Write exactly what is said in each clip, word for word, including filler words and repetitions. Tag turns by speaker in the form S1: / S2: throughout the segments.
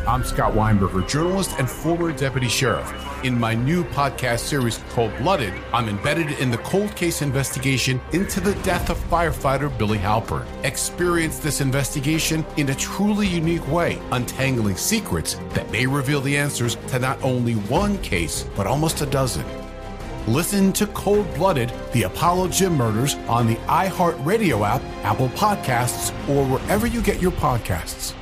S1: I'm Scott Weinberger, journalist and former deputy sheriff. In my new podcast series, Cold Blooded, I'm embedded in the cold case investigation into the death of firefighter Billy Halpern. Experience this investigation in a truly unique way, untangling secrets that may reveal the answers to not only one case, but almost a dozen. Listen to Cold Blooded, the Apollo Gym Murders on the iHeartRadio app, Apple Podcasts, or wherever you get your podcasts.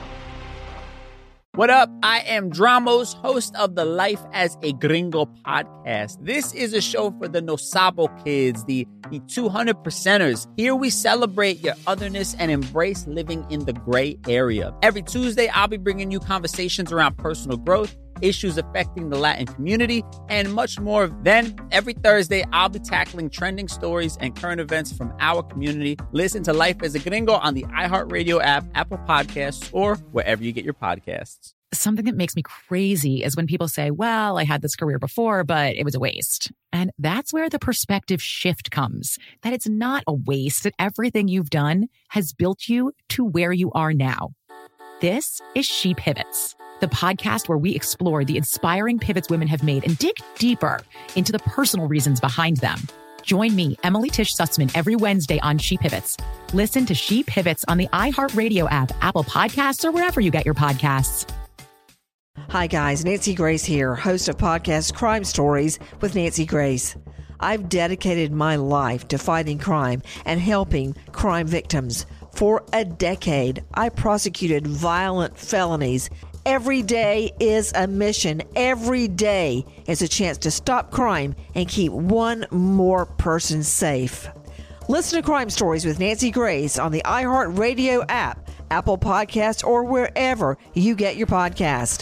S2: What up? I am Dramos, host of the Life as a Gringo podcast. This is a show for the No Sabo kids, the, the two hundred percenters. Here we celebrate your otherness and embrace living in the gray area. Every Tuesday, I'll be bringing you conversations around personal growth, issues affecting the Latin community, and much more. Then, every Thursday, I'll be tackling trending stories and current events from our community. Listen to Life as a Gringo on the iHeartRadio app, Apple Podcasts, or wherever you get your podcasts.
S3: Something that makes me crazy is when people say, well, I had this career before, but it was a waste. And that's where the perspective shift comes, that it's not a waste, that everything you've done has built you to where you are now. This is She Pivots, the podcast where we explore the inspiring pivots women have made and dig deeper into the personal reasons behind them. Join me, Emily Tish Sussman, every Wednesday on She Pivots. Listen to She Pivots on the iHeartRadio app, Apple Podcasts, or wherever you get your podcasts.
S4: Hi guys, Nancy Grace here, host of podcast Crime Stories with Nancy Grace. I've dedicated my life to fighting crime and helping crime victims. For a decade, I prosecuted violent felonies. Every day is a mission. Every day is a chance to stop crime and keep one more person safe. Listen to Crime Stories with Nancy Grace on the iHeartRadio app, Apple Podcasts, or wherever you get your podcast.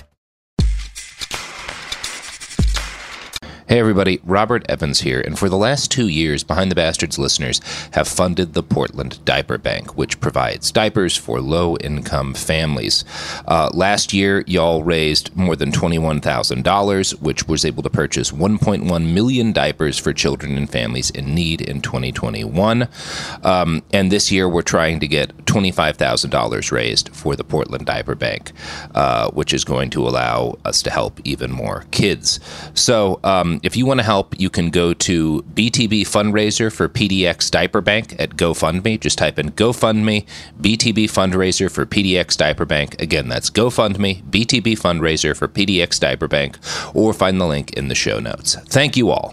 S5: Hey everybody, Robert Evans here, and for the last two years, Behind the Bastards listeners have funded the Portland Diaper Bank, which provides diapers for low-income families. Uh, last year, y'all raised more than twenty-one thousand dollars, which was able to purchase one point one million diapers for children and families in need in twenty twenty-one. Um, and this year, we're trying to get twenty-five thousand dollars raised for the Portland Diaper Bank, uh, which is going to allow us to help even more kids. So, um, if you want to help, you can go to B T B Fundraiser for P D X Diaper Bank at GoFundMe. Just type in GoFundMe, B T B Fundraiser for P D X Diaper Bank. Again, that's GoFundMe, B T B Fundraiser for P D X Diaper Bank, or find the link in the show notes. Thank you all.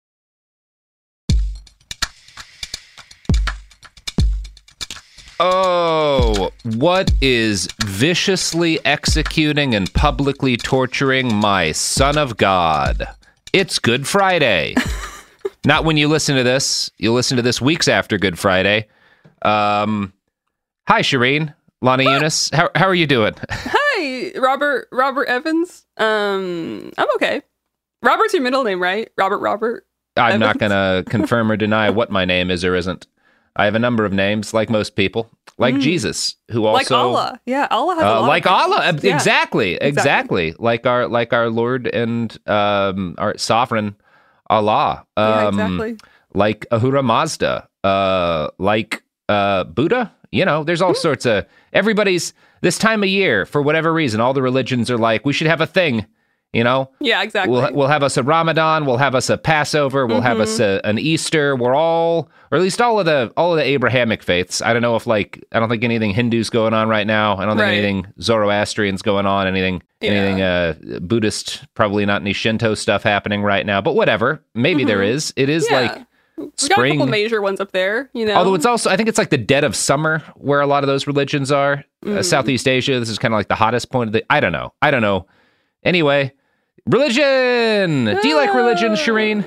S5: Oh, what is viciously executing and publicly torturing my son of God? It's Good Friday. Not when you listen to this. You'll listen to this weeks after Good Friday. Um, hi, Shireen. Lana Eunice. How how are you doing?
S6: Hi, Robert Robert Evans. Um, I'm okay. Robert's your middle name, right? Robert Robert
S5: I'm
S6: Evans?
S5: not going to confirm or deny what my name is or isn't. I have a number of names, like most people. Like mm. Jesus, who also...
S6: Like Allah. Yeah, Allah has a
S5: uh,
S6: lot
S5: Like
S6: of
S5: Allah.
S6: Yeah.
S5: Exactly, exactly. Exactly. Like our like our Lord and um, our sovereign Allah. Um,
S6: yeah, exactly.
S5: Like Ahura Mazda. Uh, like uh, Buddha. You know, there's all mm. sorts of... Everybody's... This time of year, for whatever reason, all the religions are like, we should have a thing. You know?
S6: Yeah, exactly.
S5: We'll, we'll have us a Ramadan. We'll have us a Passover. We'll mm-hmm. have us a, an Easter. We're all, or at least all of the all of the Abrahamic faiths. I don't know if like, I don't think anything Hindu's going on right now. I don't think right. anything Zoroastrian's going on. Anything, yeah. anything uh, Buddhist, probably not any Shinto stuff happening right now. But whatever. Maybe mm-hmm. there is. It is
S6: yeah.
S5: like
S6: We
S5: spring.
S6: got a couple major ones up there, you know.
S5: Although it's also, I think it's like the dead of summer where a lot of those religions are. Mm. Uh, Southeast Asia, this is kind of like the hottest point of the, I don't know. I don't know. Anyway. Religion! Do you like religion, Shireen?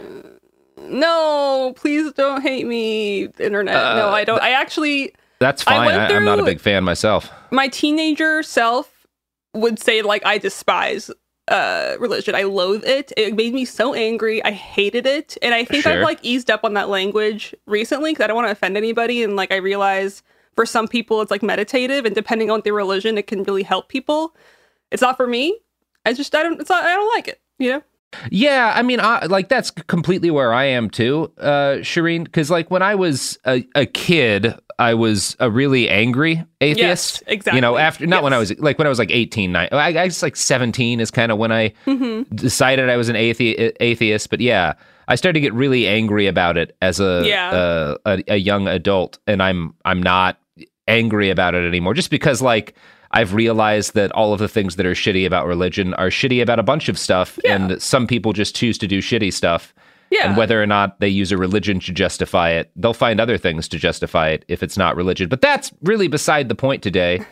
S6: No, please don't hate me, internet. Uh, no, I don't. I actually...
S5: That's fine. I I, I'm not a big fan myself.
S6: My teenager self would say, like, I despise uh, religion. I loathe it. It made me so angry. I hated it. And I think sure. I've, like, eased up on that language recently because I don't want to offend anybody. And, like, I realize for some people it's, like, meditative. And depending on their religion, it can really help people. It's not for me. I just, I don't, it's not, I don't like it, you know?
S5: Yeah, I mean, I, like, that's completely where I am, too, uh, Shireen, because, like, when I was a, a kid, I was a really angry atheist.
S6: Yes, exactly.
S5: You know, after not
S6: yes.
S5: when I was like when I was like eighteen, nine, I, I guess like seventeen is kind of when I mm-hmm. decided I was an athe- atheist. But yeah, I started to get really angry about it as a,
S6: yeah.
S5: uh, a a young adult, and I'm I'm not angry about it anymore, just because like I've realized that all of the things that are shitty about religion are shitty about a bunch of stuff,
S6: yeah.
S5: and some people just choose to do shitty stuff.
S6: Yeah.
S5: And whether or not they use a religion to justify it, they'll find other things to justify it if it's not religion. But that's really beside the point today.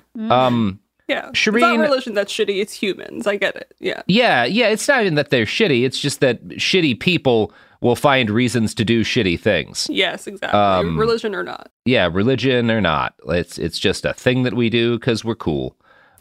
S5: um,
S6: yeah.
S5: Shireen,
S6: it's not religion that's shitty, it's humans. I get it. Yeah.
S5: Yeah, yeah. It's not even that they're shitty. It's just that shitty people will find reasons to do shitty things.
S6: Yes, exactly.
S5: Um,
S6: religion or not.
S5: Yeah, religion or not. It's, it's just a thing that we do because we're cool.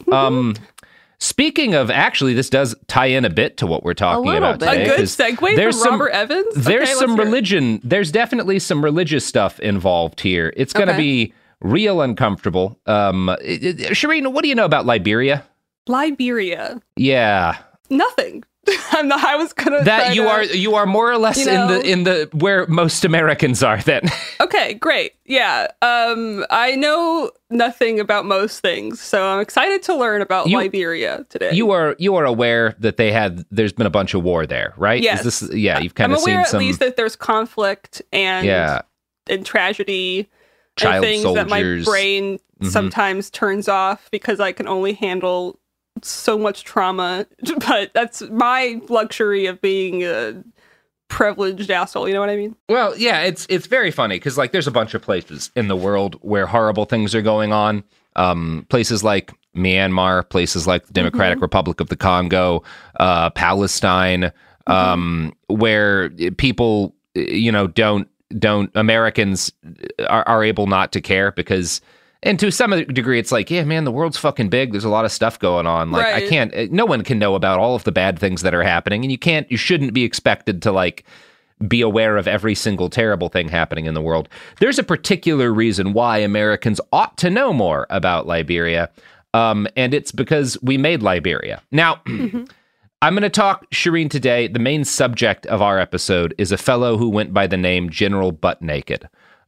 S5: Um Speaking of, actually, this does tie in a bit to what we're talking about
S4: bit.
S5: today.
S6: A good segue
S5: there's
S6: from
S5: some,
S6: Robert Evans?
S5: There's
S6: okay,
S5: some religion. There's definitely some religious stuff involved here. It's going to
S6: okay.
S5: be real uncomfortable. Um, it, it, Shireen, what do you know about Liberia?
S6: Liberia.
S5: Yeah.
S6: Nothing. I'm not. I was gonna.
S5: That you
S6: to,
S5: are. You are more or less
S6: you know,
S5: in the in the where most Americans are. Then.
S6: Okay, great. Yeah. Um, I know nothing about most things, so I'm excited to learn about
S5: you,
S6: Liberia today.
S5: You are you are aware that they had. There's been a bunch of war there, right?
S6: Yes.
S5: Is this, yeah. You've kind
S6: I'm
S5: of
S6: aware
S5: seen some.
S6: at least that there's conflict and
S5: yeah.
S6: and tragedy.
S5: Child
S6: and things
S5: soldiers.
S6: that my brain
S5: mm-hmm.
S6: sometimes turns off because I can only handle so much trauma, but that's my luxury of being a privileged asshole, you know what I mean?
S5: Well, yeah, it's it's very funny because like there's a bunch of places in the world where horrible things are going on. Um, places like Myanmar, places like the Democratic mm-hmm. Republic of the Congo, uh, Palestine, mm-hmm. um, where people, you know, don't don't Americans are, are able not to care because. And to some degree, it's like, yeah, man, the world's fucking big. There's a lot of stuff going on. Like,
S6: right.
S5: I can't, no one can know about all of the bad things that are happening. And you can't, you shouldn't be expected to, like, be aware of every single terrible thing happening in the world. There's a particular reason why Americans ought to know more about Liberia. Um, and it's because we made Liberia. Now, mm-hmm. I'm going to talk, Shireen, today. The main subject of our episode is a fellow who went by the name General Butt Naked.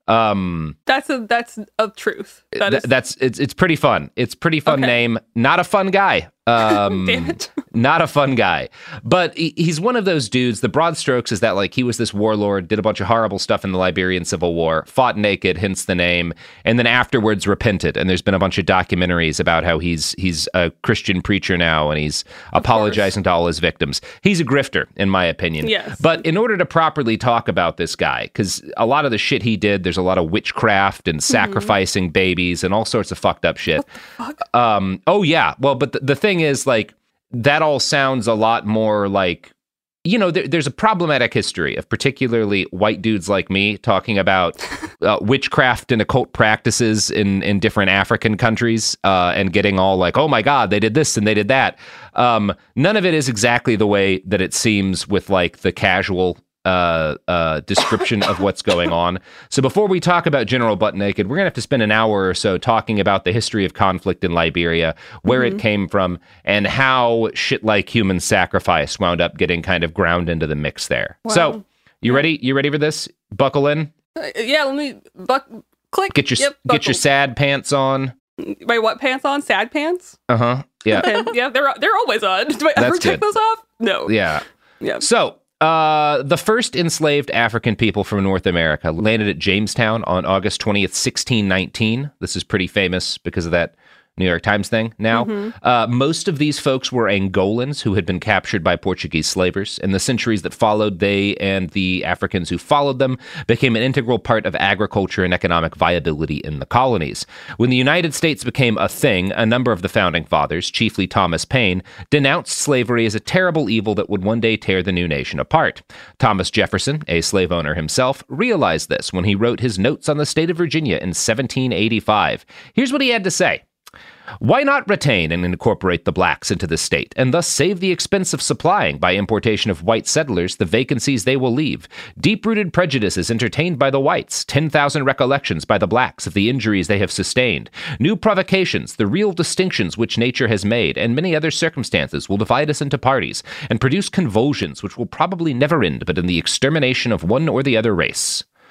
S5: Um,
S6: that's a that's a truth. That
S5: th-
S6: is...
S5: That's it's it's pretty fun. It's pretty fun
S6: okay.
S5: name. Not a fun guy. Um,
S6: Damn it.
S5: Not a fun guy. But he, he's one of those dudes. The broad strokes is that like he was this warlord, did a bunch of horrible stuff in the Liberian Civil War, fought naked, hence the name, and then afterwards repented. And there's been a bunch of documentaries about how he's he's a Christian preacher now and he's apologizing to all his victims. He's a grifter, in my opinion.
S6: Yes.
S5: But in order to properly talk about this guy, because a lot of the shit he did, there's a lot of witchcraft and sacrificing mm-hmm. babies and all sorts of fucked up shit.
S6: What the fuck?
S5: Um, oh yeah. Well, but the, the thing is, like, that all sounds a lot more like, you know, there, there's a problematic history of particularly white dudes like me talking about uh, witchcraft and occult practices in, in different African countries uh, and getting all like, oh my God, they did this and they did that. Um, none of it is exactly the way that it seems with like the casual uh, uh, description of what's going on. So before we talk about General Butt Naked, we're going to have to spend an hour or so talking about the history of conflict in Liberia, where mm-hmm. it came from, and how shit like human sacrifice wound up getting kind of ground into the mix there. Wow. So, you ready? You ready for this? Buckle in?
S6: Uh, yeah, let me buck click.
S5: Get your
S6: yep,
S5: get your sad pants on.
S6: Wait, what pants on? Sad pants?
S5: Uh-huh. Yeah.
S6: Okay. Yeah, they're they're always on. Do I
S5: That's
S6: ever take
S5: good.
S6: those off? No.
S5: Yeah.
S6: Yeah.
S5: So, Uh, the first enslaved African people from North America landed at Jamestown on August twentieth, sixteen nineteen. This is pretty famous because of that New York Times thing now. Mm-hmm. Uh, most of these folks were Angolans who had been captured by Portuguese slavers. In the centuries that followed, they and the Africans who followed them became an integral part of agriculture and economic viability in the colonies. When the United States became a thing, a number of the founding fathers, chiefly Thomas Paine, denounced slavery as a terrible evil that would one day tear the new nation apart. Thomas Jefferson, a slave owner himself, realized this when he wrote his Notes on the State of Virginia in seventeen eighty-five. Here's what he had to say. Why not retain and incorporate the blacks into the state, and thus save the expense of supplying, by importation of white settlers, the vacancies they will leave? Deep-rooted prejudices entertained by the whites, ten thousand recollections by the blacks of the injuries they have sustained, new provocations, the real distinctions which nature has made, and many other circumstances will divide us into parties, and produce convulsions which will probably never end but in the extermination of one or the other race.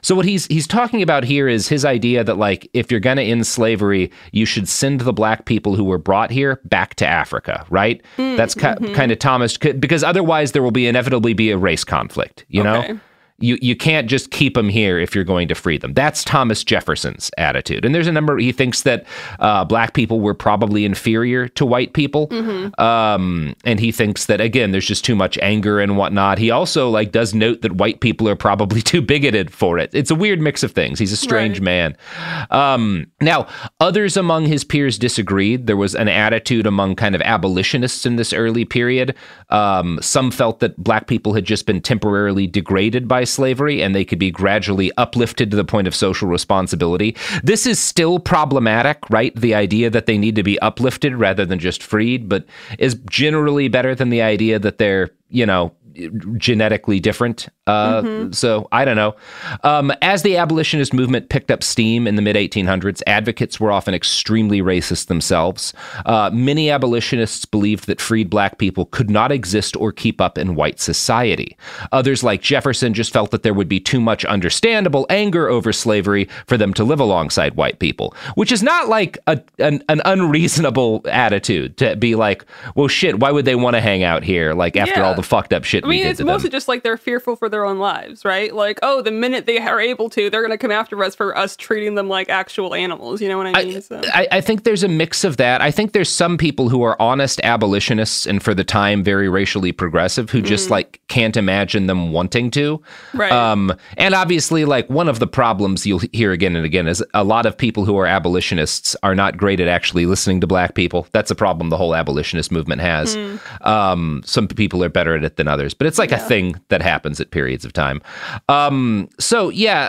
S5: So what he's he's talking about here is his idea that, like, if you're going to end slavery, you should send the black people who were brought here back to Africa, right? Mm, That's mm-hmm. kind of Thomas, because otherwise there will be inevitably be a race conflict, you okay. know? You you can't just keep them here if you're going to free them. That's Thomas Jefferson's attitude. And there's a number, he thinks that uh, black people were probably inferior to white people. Mm-hmm. Um, and he thinks that, again, there's just too much anger and whatnot. He also like does note that white people are probably too bigoted for it. It's a weird mix of things. He's a strange right. man. Um, now, others among his peers disagreed. There was an attitude among kind of abolitionists in this early period. Um, some felt that black people had just been temporarily degraded by slavery and they could be gradually uplifted to the point of social responsibility. This is still problematic, right? The idea that they need to be uplifted rather than just freed, but is generally better than the idea that they're, you know, genetically different. Uh, mm-hmm. So I don't know. Um, as the abolitionist movement picked up steam in the mid eighteen hundreds, advocates were often extremely racist themselves. Uh, many abolitionists believed that freed black people could not exist or keep up in white society. Others, like Jefferson, just felt that there would be too much understandable anger over slavery for them to live alongside white people, which is not like a, an, an unreasonable attitude to be like, well, shit, why would they want to hang out here? Like after yeah. all the fucked up shit
S6: I mean,
S5: we did
S6: it's
S5: to
S6: mostly
S5: them.
S6: just like they're fearful for their own lives, right? Like, oh, the minute they are able to, they're going to come after us for us treating them like actual animals. You know what I mean?
S5: I,
S6: so.
S5: I, I think there's a mix of that. I think there's some people who are honest abolitionists and for the time very racially progressive who just mm. like can't imagine them wanting to.
S6: Right.
S5: Um, and obviously, like one of the problems you'll hear again and again is a lot of people who are abolitionists are not great at actually listening to black people. That's a problem the whole abolitionist movement has. Mm. Um, some people are better at it than others, but it's like yeah. a thing that happens at periods of time. Um, so yeah,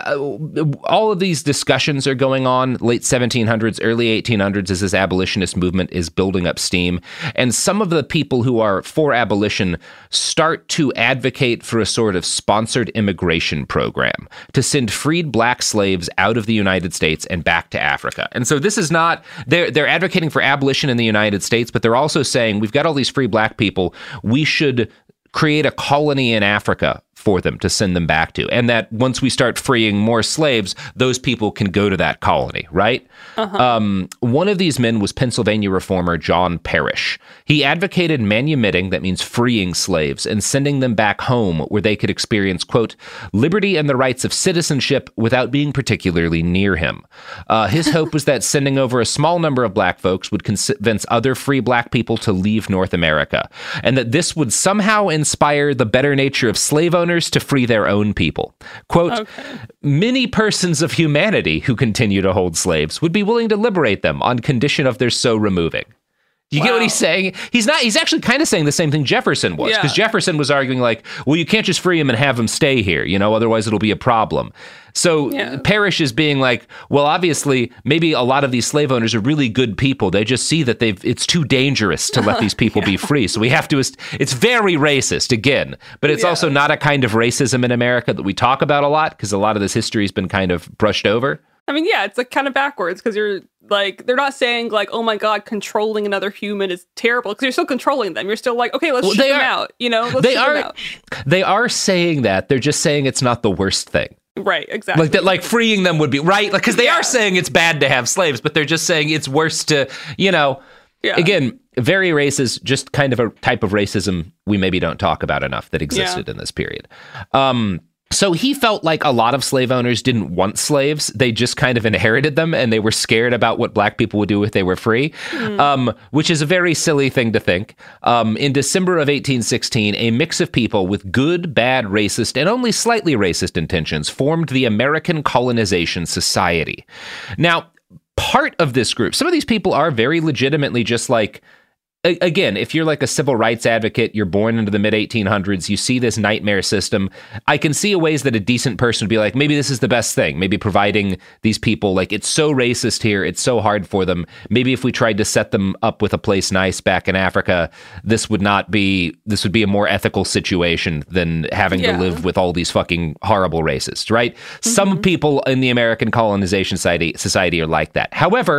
S5: all of these discussions are going on late seventeen hundreds, early eighteen hundreds as this abolitionist movement is building up steam. And some of the people who are for abolition start to advocate for a sort of sponsored immigration program to send freed black slaves out of the United States and back to Africa. And so this is not, they're, they're advocating for abolition in the United States, but they're also saying we've got all these free black people, we should create a colony in Africa for them to send them back to. And that once we start freeing more slaves, those people can go to that colony, right? Uh-huh. Um, one of these men was Pennsylvania reformer John Parrish. He advocated manumitting, that means freeing slaves, and sending them back home where they could experience, quote, liberty and the rights of citizenship without being particularly near him. Uh, his hope was that sending over a small number of black folks would convince other free black people to leave North America, and that this would somehow inspire the better nature of slave owners to free their own people. Quote, okay. Many persons of humanity who continue to hold slaves would be willing to liberate them on condition of their so removing. Do you wow. get what he's saying? He's not, he's actually kind of saying the same thing Jefferson was, because yeah. Jefferson was arguing like, well, you can't just free him and have him stay here, you know, otherwise it'll be a problem. So yeah. Parrish is being like, well, obviously, maybe a lot of these slave owners are really good people. They just see that they've it's too dangerous to let these people yeah. be free. So we have to, it's very racist, again, but it's yeah. also not a kind of racism in America that we talk about a lot, because a lot of this history has been kind of brushed over.
S6: I mean, yeah, it's like kind of backwards, because you're like, they're not saying like, oh my God, controlling another human is terrible, because you're still controlling them. You're still like, okay, let's well, shoot them are, out, you know, let's
S5: they
S6: shoot
S5: are,
S6: them out.
S5: They are saying that. They're just saying it's not the worst thing.
S6: Right, exactly.
S5: Like that, like freeing them would be right, like because they
S6: yeah.
S5: are saying it's bad to have slaves, but they're just saying it's worse to, you know. Yeah. Again, very racist, just kind of a type of racism we maybe don't talk about enough that existed yeah. in this period. Um, so he felt like a lot of slave owners didn't want slaves. They just kind of inherited them, and they were scared about what black people would do if they were free, mm. um, which is a very silly thing to think. Um, in December of eighteen sixteen, a mix of people with good, bad, racist, and only slightly racist intentions formed the American Colonization Society. Now, part of this group, some of these people are very legitimately just like, again, if you're like a civil rights advocate, you're born into the mid eighteen hundreds, you see this nightmare system, I can see ways that a decent person would be like, maybe this is the best thing. Maybe providing these people, like, it's so racist here, it's so hard for them. Maybe if we tried to set them up with a place nice back in Africa, this would not be, this would be a more ethical situation than having yeah. to live with all these fucking horrible racists, right? Mm-hmm. Some people in the American Colonization Society, society are like that. However,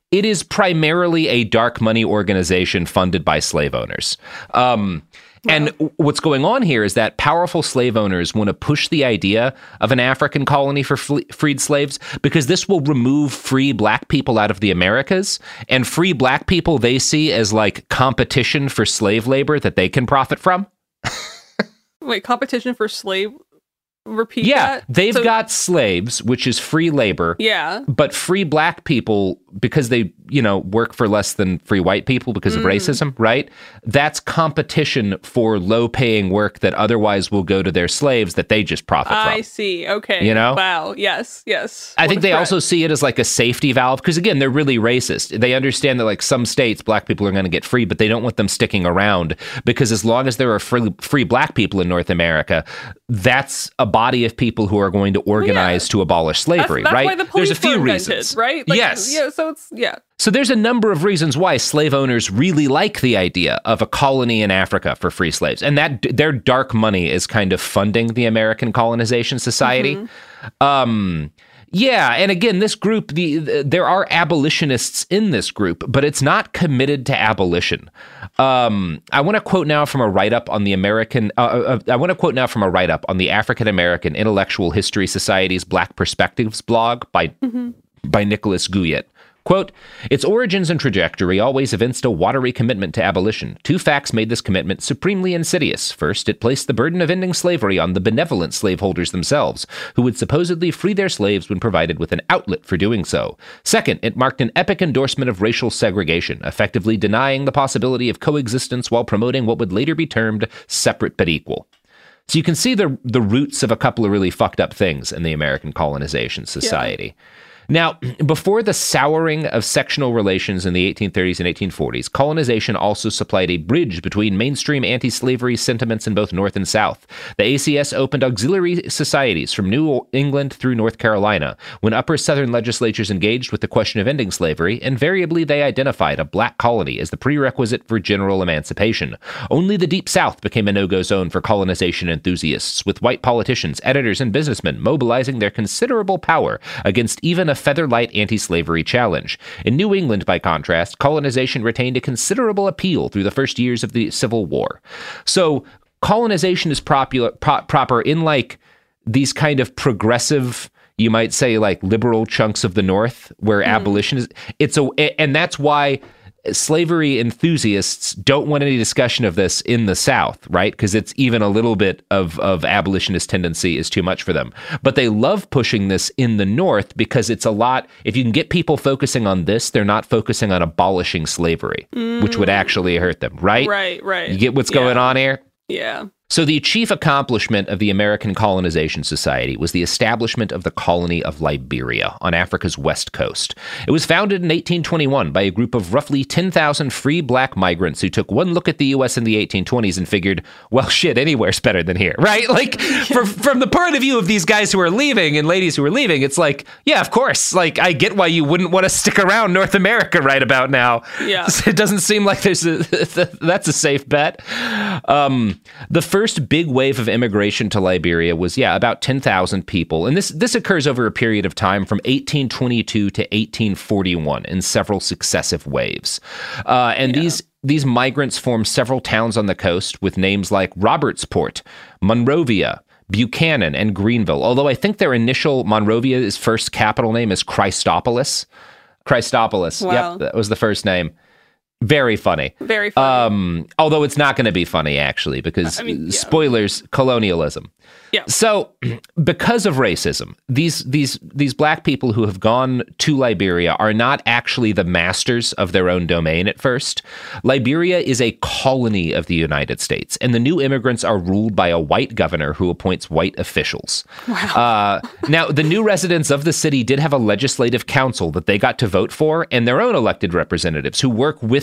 S5: it is primarily a dark money organization funded by slave owners. Um, and what's going on here is that powerful slave owners want to push the idea of an African colony for fle- freed slaves because this will remove free black people out of the Americas, and free black people they see as like competition for slave labor that they can profit from.
S6: Wait, competition for slave? Repeat
S5: yeah,
S6: that?
S5: they've
S6: So-
S5: got slaves, which is free labor.
S6: Yeah.
S5: But free black people, because they, you know, work for less than free white people because of
S6: Mm.
S5: racism, right? That's competition for low-paying work that otherwise will go to their slaves that they just profit from.
S6: I see. Okay.
S5: You know?
S6: Wow. Yes. Yes.
S5: I
S6: What
S5: think
S6: a
S5: they
S6: threat.
S5: also see it as like a safety valve because, again, they're really racist. They understand that like some states, black people are going to get free, but they don't want them sticking around because as long as there are free, free black people in North America, that's a body of people who are going to organize
S6: yeah.
S5: to abolish slavery,
S6: that's, that's
S5: right?
S6: Why the police
S5: There's a few
S6: were invented,
S5: reasons,
S6: right? Like,
S5: yes.
S6: Yeah. So it's yeah.
S5: So there's a number of reasons why slave owners really like the idea of a colony in Africa for free slaves. And that their dark money is kind of funding the American Colonization Society. Mm-hmm. Um, yeah, and again, this group, the, the there are abolitionists in this group, but it's not committed to abolition. Um, I want to quote now from a write-up on the American, uh, uh, I want to quote now from a write-up on the African American Intellectual History Society's Black Perspectives blog by, mm-hmm. by Nicholas Guyot. Quote, its origins and trajectory always evinced a watery commitment to abolition. Two facts made this commitment supremely insidious. First, it placed the burden of ending slavery on the benevolent slaveholders themselves, who would supposedly free their slaves when provided with an outlet for doing so. Second, it marked an epic endorsement of racial segregation, effectively denying the possibility of coexistence while promoting what would later be termed separate but equal. So you can see the the roots of a couple of really fucked up things in the American Colonization Society. Yeah. Now, before the souring of sectional relations in the eighteen thirties and eighteen forties, colonization also supplied a bridge between mainstream anti-slavery sentiments in both North and South. The A C S opened auxiliary societies from New England through North Carolina. When upper Southern legislatures engaged with the question of ending slavery, invariably they identified a black colony as the prerequisite for general emancipation. Only the Deep South became a no-go zone for colonization enthusiasts, with white politicians, editors, and businessmen mobilizing their considerable power against even a feather-light anti-slavery challenge. In New England, by contrast, colonization retained a considerable appeal through the first years of the Civil War. So colonization is popular, pro- proper in like these kind of progressive, you might say like liberal chunks of the North where mm. abolition is, it's a, and that's why slavery enthusiasts don't want any discussion of this in the South, right? Because it's even a little bit of, of abolitionist tendency is too much for them. But they love pushing this in the North because it's a lot, if you can get people focusing on this, they're not focusing on abolishing slavery, mm. which would actually hurt them, right?
S6: Right, right.
S5: You get what's
S6: yeah.
S5: going on here?
S6: Yeah.
S5: So the chief accomplishment of the American Colonization Society was the establishment of the colony of Liberia on Africa's west coast. It was founded in eighteen twenty-one by a group of roughly ten thousand free black migrants who took one look at the U S in the eighteen twenties and figured, well, shit, anywhere's better than here, right? Like, for, from the point of view of these guys who are leaving and ladies who are leaving, it's like, yeah, of course. Like, I get why you wouldn't want to stick around North America right about now.
S6: Yeah.
S5: It doesn't seem like there's a, that's a safe bet. Um, the first big wave of immigration to Liberia was, yeah, about ten thousand people. And this this occurs over a period of time from eighteen twenty-two to eighteen forty-one in several successive waves. Uh, and yeah. these these migrants formed several towns on the coast with names like Robertsport, Monrovia, Buchanan, and Greenville. Although I think their initial, Monrovia's first capital name is Christopolis. Christopolis.
S6: Wow.
S5: Yep, that was the first name. Very funny.
S6: Very funny.
S5: Um, although it's not going to be funny, actually, because, I mean, yeah. spoilers, colonialism.
S6: Yeah.
S5: So because of racism, these these these black people who have gone to Liberia are not actually the masters of their own domain at first. Liberia is a colony of the United States, and the new immigrants are ruled by a white governor who appoints white officials.
S6: Wow.
S5: Uh, now, the new residents of the city did have a legislative council that they got to vote for, and their own elected representatives who work with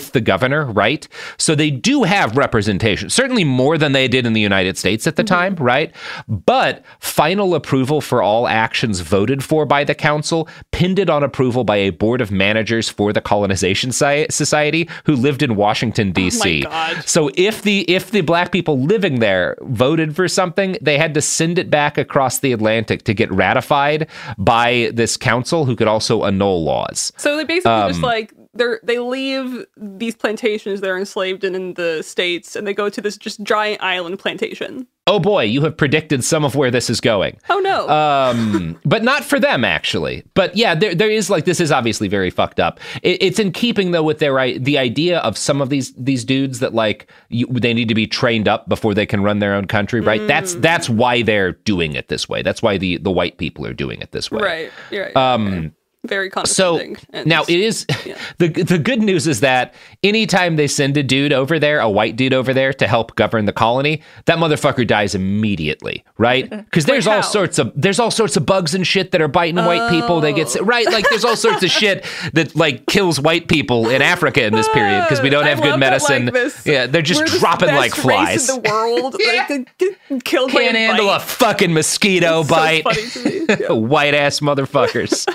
S5: with the governor, right? So they do have representation, certainly more than they did in the United States at the mm-hmm. time, right? But final approval for all actions voted for by the council pinned on approval by a board of managers for the Colonization Society who lived in Washington, D C.
S6: Oh my God.
S5: So if the if the black people living there voted for something, they had to send it back across the Atlantic to get ratified by this council who could also annul laws.
S6: So they basically
S5: Um,
S6: just like they they leave these plantations they're enslaved in in the States, and they go to this just giant island plantation.
S5: Oh boy, you have predicted some of where this is going.
S6: Oh no.
S5: Um, but not for them, actually. But yeah, there there is like, this is obviously very fucked up. It, it's in keeping though with their the idea of some of these these dudes that like you, they need to be trained up before they can run their own country, right? Mm. That's that's why they're doing it this way. That's why the the white people are doing it this way.
S6: Right. You're right.
S5: Um.
S6: Okay. Very condescending.
S5: So
S6: and,
S5: now it is
S6: yeah.
S5: the the good news is that anytime they send a dude over there, a white dude over there to help govern the colony, that motherfucker dies immediately, right? Because there's
S6: Wait,
S5: all
S6: how?
S5: sorts of there's all sorts of bugs and shit that are biting
S6: oh.
S5: white people. They get right, like there's all sorts of shit that like kills white people in Africa in this period because we don't have
S6: I
S5: good
S6: love
S5: medicine.
S6: That, like, this,
S5: yeah, they're just
S6: we're
S5: dropping
S6: the
S5: like
S6: best
S5: flies.
S6: Race in the world,
S5: yeah.
S6: like, get killed
S5: Can't
S6: by a
S5: handle
S6: bite.
S5: a fucking mosquito
S6: It's
S5: bite.
S6: So funny to me. Yeah.
S5: White ass motherfuckers.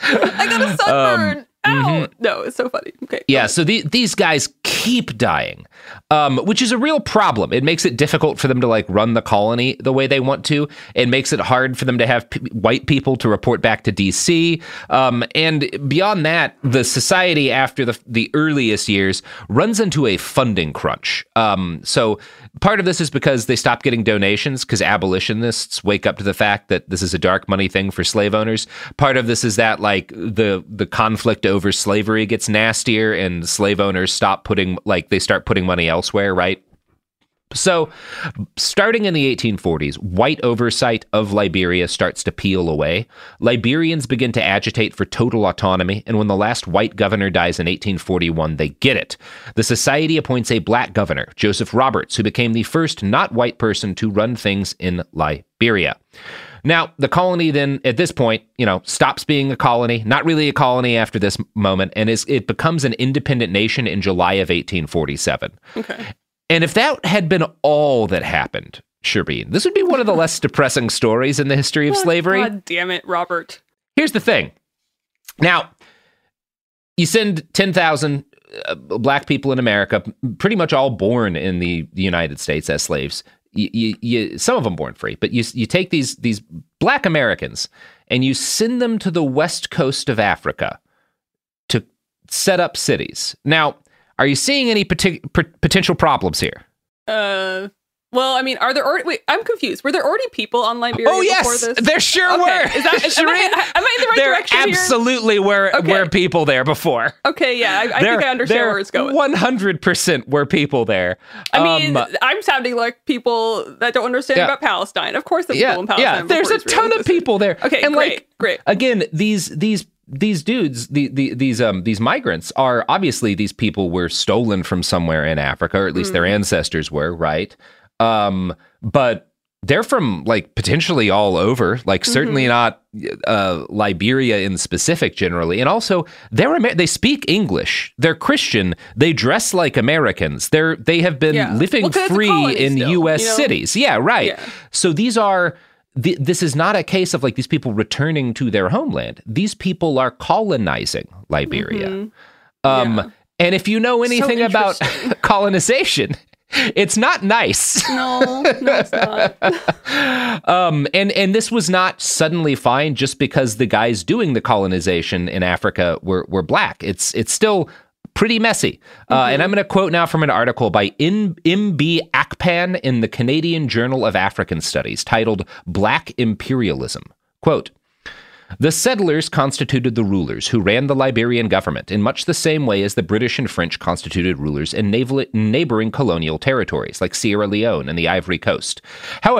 S6: I got a sunburn.
S5: Um,
S6: Ow!
S5: Mm-hmm.
S6: No, it's so funny. Okay.
S5: Yeah, so the, these guys keep dying, um, which is a real problem. It makes it difficult for them to like run the colony the way they want to. It makes it hard for them to have p- white people to report back to D C. Um, and beyond that, the society after the the earliest years runs into a funding crunch. Um, so part of this is because they stop getting donations because abolitionists wake up to the fact that this is a dark money thing for slave owners. Part of this is that like the the conflict over slavery gets nastier and slave owners stop putting like they start putting money elsewhere, right? So starting in the eighteen forties, white oversight of Liberia starts to peel away. Liberians begin to agitate for total autonomy, and when the last white governor dies in eighteen forty-one, they get it. The society appoints a black governor, Joseph Roberts, who became the first not white person to run things in Liberia. Now, the colony then, at this point, you know, stops being a colony, not really a colony after this moment, and is it becomes an independent nation in July of eighteen forty-seven.
S6: Okay.
S5: And if that had been all that happened, Shireen, this would be one of the less depressing stories in the history of slavery.
S6: God damn it, Robert.
S5: Here's the thing. Now, you send ten thousand uh, black people in America, pretty much all born in the, the United States as slaves. You, you, you, some of them born free, but you you take these these black Americans and you send them to the west coast of Africa to set up cities. Now, are you seeing any partic- p- potential problems here?
S6: Uh, well, I mean, are there already? Wait, I'm confused. Were there already people on Liberia
S5: oh yes,
S6: before this?
S5: there sure
S6: okay.
S5: were.
S6: Is that? Is, am, I, am I in the right
S5: there
S6: direction here?
S5: absolutely were
S6: Okay.
S5: were people there before.
S6: Okay, yeah, I, I think I understand where it's going.
S5: One hundred percent were people there.
S6: I mean,
S5: um,
S6: I'm sounding like people that don't understand
S5: yeah.
S6: about Palestine. Of course, there are
S5: yeah,
S6: people in Palestine.
S5: yeah. There's a
S6: Israel
S5: ton of
S6: existed.
S5: people there.
S6: Okay,
S5: and
S6: great,
S5: like,
S6: great.
S5: Again, these these. These dudes, the, the, these um these migrants are obviously these people were stolen from somewhere in Africa, or at least mm. their ancestors were, right? Um, but they're from like potentially all over, like certainly mm-hmm. not uh, Liberia in specific generally, and also they're Amer- they speak English, they're Christian, they dress like Americans, they're they have been
S6: yeah.
S5: living
S6: well,
S5: free in
S6: still,
S5: U S
S6: you know?
S5: cities, yeah, right.
S6: Yeah.
S5: So these are. Th- this is not a case of like these people returning to their homeland. These people are colonizing Liberia.
S6: Mm-hmm.
S5: Um,
S6: yeah.
S5: And if you know anything
S6: so
S5: about colonization, it's not nice.
S6: No, no, it's not.
S5: um, and, and this was not suddenly fine just because the guys doing the colonization in Africa were, were black. It's, it's still pretty messy. Uh, mm-hmm. And I'm going to quote now from an article by M B Akpan in the Canadian Journal of African Studies titled Black Imperialism. Quote, "The settlers constituted the rulers who ran the Liberian government in much the same way as the British and French constituted rulers in naval- neighboring colonial territories like Sierra Leone and the Ivory Coast. However,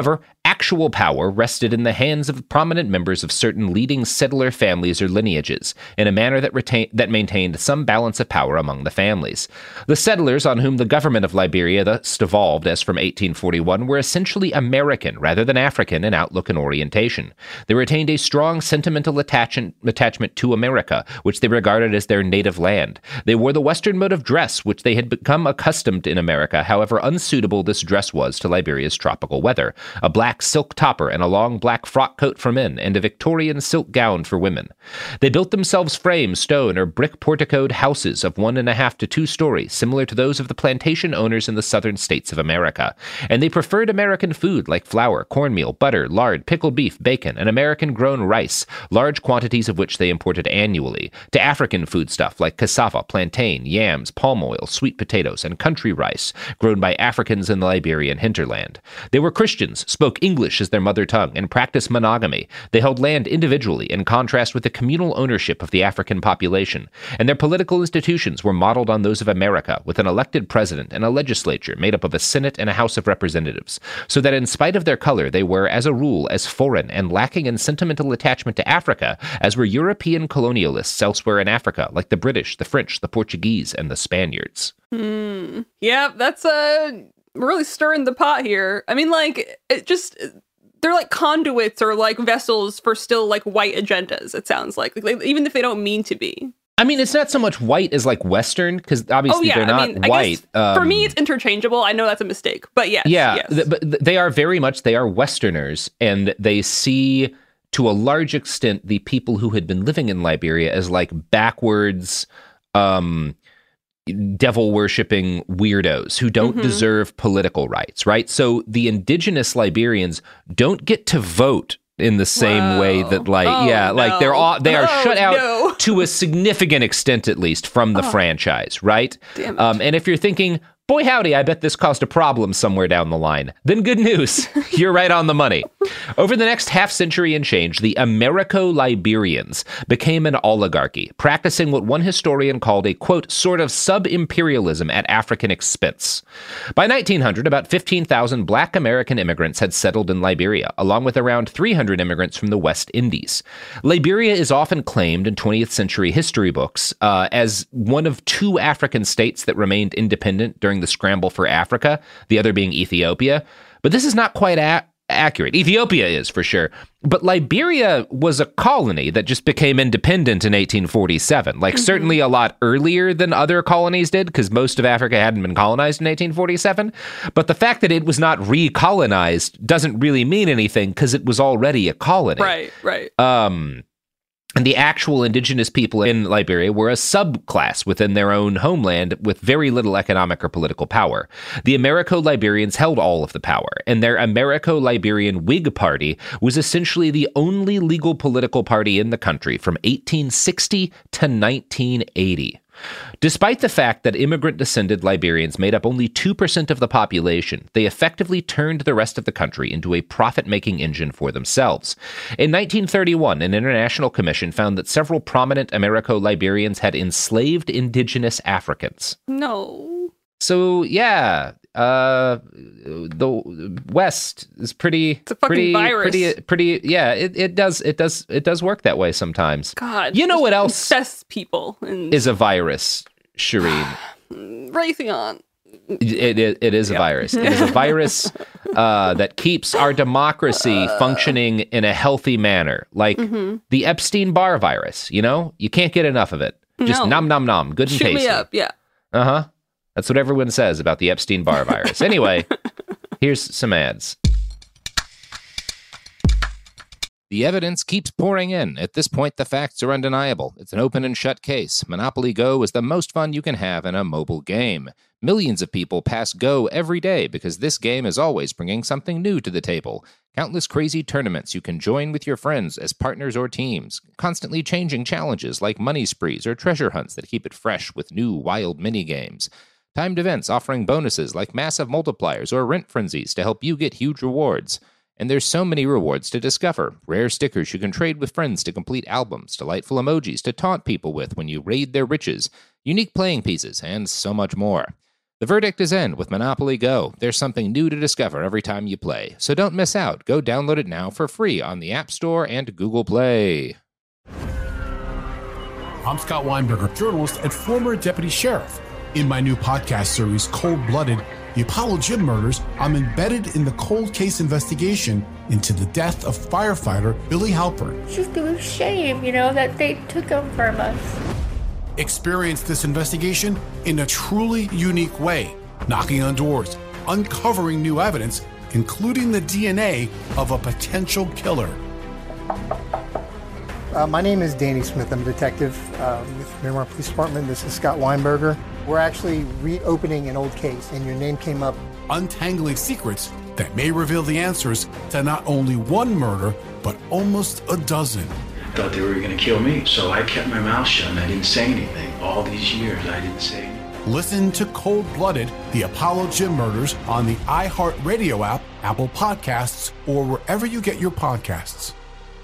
S5: Actual power rested in the hands of prominent members of certain leading settler families or lineages, in a manner that retain- that maintained some balance of power among the families. The settlers on whom the government of Liberia thus devolved as from eighteen forty-one were essentially American rather than African in outlook and orientation. They retained a strong sentimental attachment, attachment to America, which they regarded as their native land. They wore the Western mode of dress, which they had become accustomed in America, however unsuitable this dress was to Liberia's tropical weather. A black silk topper and a long black frock coat for men, and a Victorian silk gown for women. They built themselves frame, stone, or brick porticoed houses of one and a half to two stories, similar to those of the plantation owners in the southern states of America. And they preferred American food like flour, cornmeal, butter, lard, pickled beef, bacon, and American-grown rice, large quantities of which they imported annually, to African foodstuff like cassava, plantain, yams, palm oil, sweet potatoes, and country rice, grown by Africans in the Liberian hinterland. They were Christians, spoke English as their mother tongue, and practiced monogamy. They held land individually, in contrast with the communal ownership of the African population, and their political institutions were modeled on those of America, with an elected president and a legislature made up of a Senate and a House of Representatives, so that in spite of their color, they were, as a rule, as foreign and lacking in sentimental attachment to Africa as were European colonialists elsewhere in Africa, like the British, the French, the Portuguese, and the Spaniards.
S6: Hmm. Yeah, that's uh, really stirring the pot here. I mean, like, it just... they're like conduits or like vessels for still like white agendas, it sounds like, like even if they don't mean to be.
S5: I mean, it's not so much white as like Western, because obviously oh, yeah. they're not I mean, white.
S6: Um, for me, it's interchangeable. I know that's a mistake, but yes.
S5: Yeah,
S6: yes.
S5: Th- but they are very much, they are Westerners, and they see to a large extent the people who had been living in Liberia as like backwards, um, devil-worshipping weirdos who don't mm-hmm. deserve political rights, right? So the indigenous Liberians don't get to vote in the same Whoa. way that, like, oh, yeah, no. like they're all they are oh, shut out no. to a significant extent, at least, from the oh. franchise, right?
S6: Damn it.
S5: Um, and if you're thinking, boy, howdy, I bet this caused a problem somewhere down the line, then good news, you're right on the money. Over the next half century and change, the Americo-Liberians became an oligarchy, practicing what one historian called a, quote, sort of sub-imperialism at African expense. By nineteen hundred, about fifteen thousand black American immigrants had settled in Liberia, along with around three hundred immigrants from the West Indies. Liberia is often claimed in twentieth century history books uh, as one of two African states that remained independent during the scramble for Africa, the other being Ethiopia. But this is not quite a- accurate. Ethiopia is, for sure. But Liberia was a colony that just became independent in eighteen forty-seven. Like, mm-hmm. certainly a lot earlier than other colonies did, because most of Africa hadn't been colonized in eighteen forty-seven. But the fact that it was not recolonized doesn't really mean anything, because it was already a colony.
S6: Right, right.
S5: Um... And the actual indigenous people in Liberia were a subclass within their own homeland with very little economic or political power. The Americo-Liberians held all of the power, and their Americo-Liberian Whig Party was essentially the only legal political party in the country from eighteen sixty to nineteen eighty. Despite the fact that immigrant-descended Liberians made up only two percent of the population, they effectively turned the rest of the country into a profit-making engine for themselves. In nineteen thirty-one, an international commission found that several prominent Americo-Liberians had enslaved indigenous Africans.
S6: No.
S5: So, yeah, uh, the West is pretty,
S6: it's a fucking
S5: pretty,
S6: virus.
S5: pretty, pretty, yeah, it, it does, it does, it does work that way sometimes.
S6: God.
S5: You know what else
S6: obsess people and...
S5: is a virus, Shireen?
S6: Raytheon.
S5: It, it, it is yep. a virus. It is a virus uh, that keeps our democracy uh, functioning in a healthy manner, like mm-hmm. the Epstein-Barr virus, you know? You can't get enough of it. Just no. nom nom nom, good and
S6: Shoot
S5: tasty.
S6: me up, yeah.
S5: Uh-huh. That's what everyone says about the Epstein-Barr virus. Anyway, here's some ads. The evidence keeps pouring in. At this point, the facts are undeniable. It's an open and shut case. Monopoly Go is the most fun you can have in a mobile game. Millions of people pass Go every day because this game is always bringing something new to the table. Countless crazy tournaments you can join with your friends as partners or teams. Constantly changing challenges like money sprees or treasure hunts that keep it fresh with new wild mini-games. Timed events offering bonuses like massive multipliers or rent frenzies to help you get huge rewards. And there's so many rewards to discover. Rare stickers you can trade with friends to complete albums, delightful emojis to taunt people with when you raid their riches, unique playing pieces, and so much more. The verdict is in with Monopoly Go. There's something new to discover every time you play. So don't miss out. Go download it now for free on the App Store and Google Play.
S1: I'm Scott Weinberger, journalist and former deputy sheriff. In my new podcast series, Cold Blooded, The Apollo Gym Murders, I'm embedded in the cold case investigation into the death of firefighter Billy Halpern.
S7: It's just a shame, you know, that they took him from us.
S1: Experience this investigation in a truly unique way, knocking on doors, uncovering new evidence, including the D N A of a potential killer.
S8: Uh, my name is Danny Smith. I'm a detective uh, with Miramar Police Department. This is Scott Weinberger. We're actually reopening an old case, and your name came up.
S1: Untangling secrets that may reveal the answers to not only one murder, but almost a dozen.
S9: Thought they were going to kill me, so I kept my mouth shut and I didn't say anything. All these years, I didn't say anything.
S1: Listen to Cold Blooded, The Apollo Gym Murders on the iHeartRadio app, Apple Podcasts, or wherever you get your podcasts.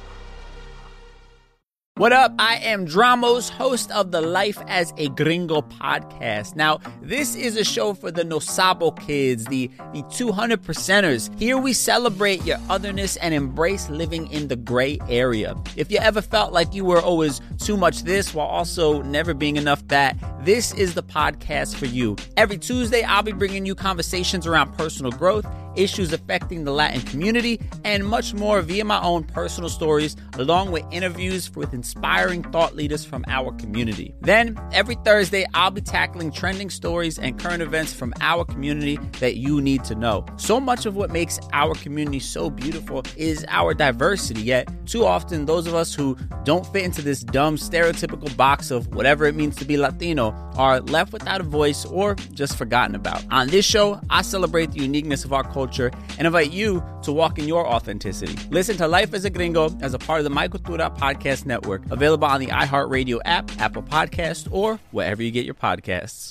S2: What up? I am Dramos, host of the Life as a Gringo podcast. Now, this is a show for the No Sabo kids, the, the two hundred percenters. Here we celebrate your otherness and embrace living in the gray area. If you ever felt like you were always too much this while also never being enough that, this is the podcast for you. Every Tuesday, I'll be bringing you conversations around personal growth, issues affecting the Latin community, and much more via my own personal stories, along with interviews with inspiring thought leaders from our community. Then, every Thursday, I'll be tackling trending stories and current events from our community that you need to know. So much of what makes our community so beautiful is our diversity, yet too often those of us who don't fit into this dumb stereotypical box of whatever it means to be Latino are left without a voice or just forgotten about. On this show, I celebrate the uniqueness of our culture and invite you to walk in your authenticity. Listen to Life as a Gringo as a part of the My Cultura Podcast Network, available on the iHeartRadio app, Apple Podcasts, or wherever you get your podcasts.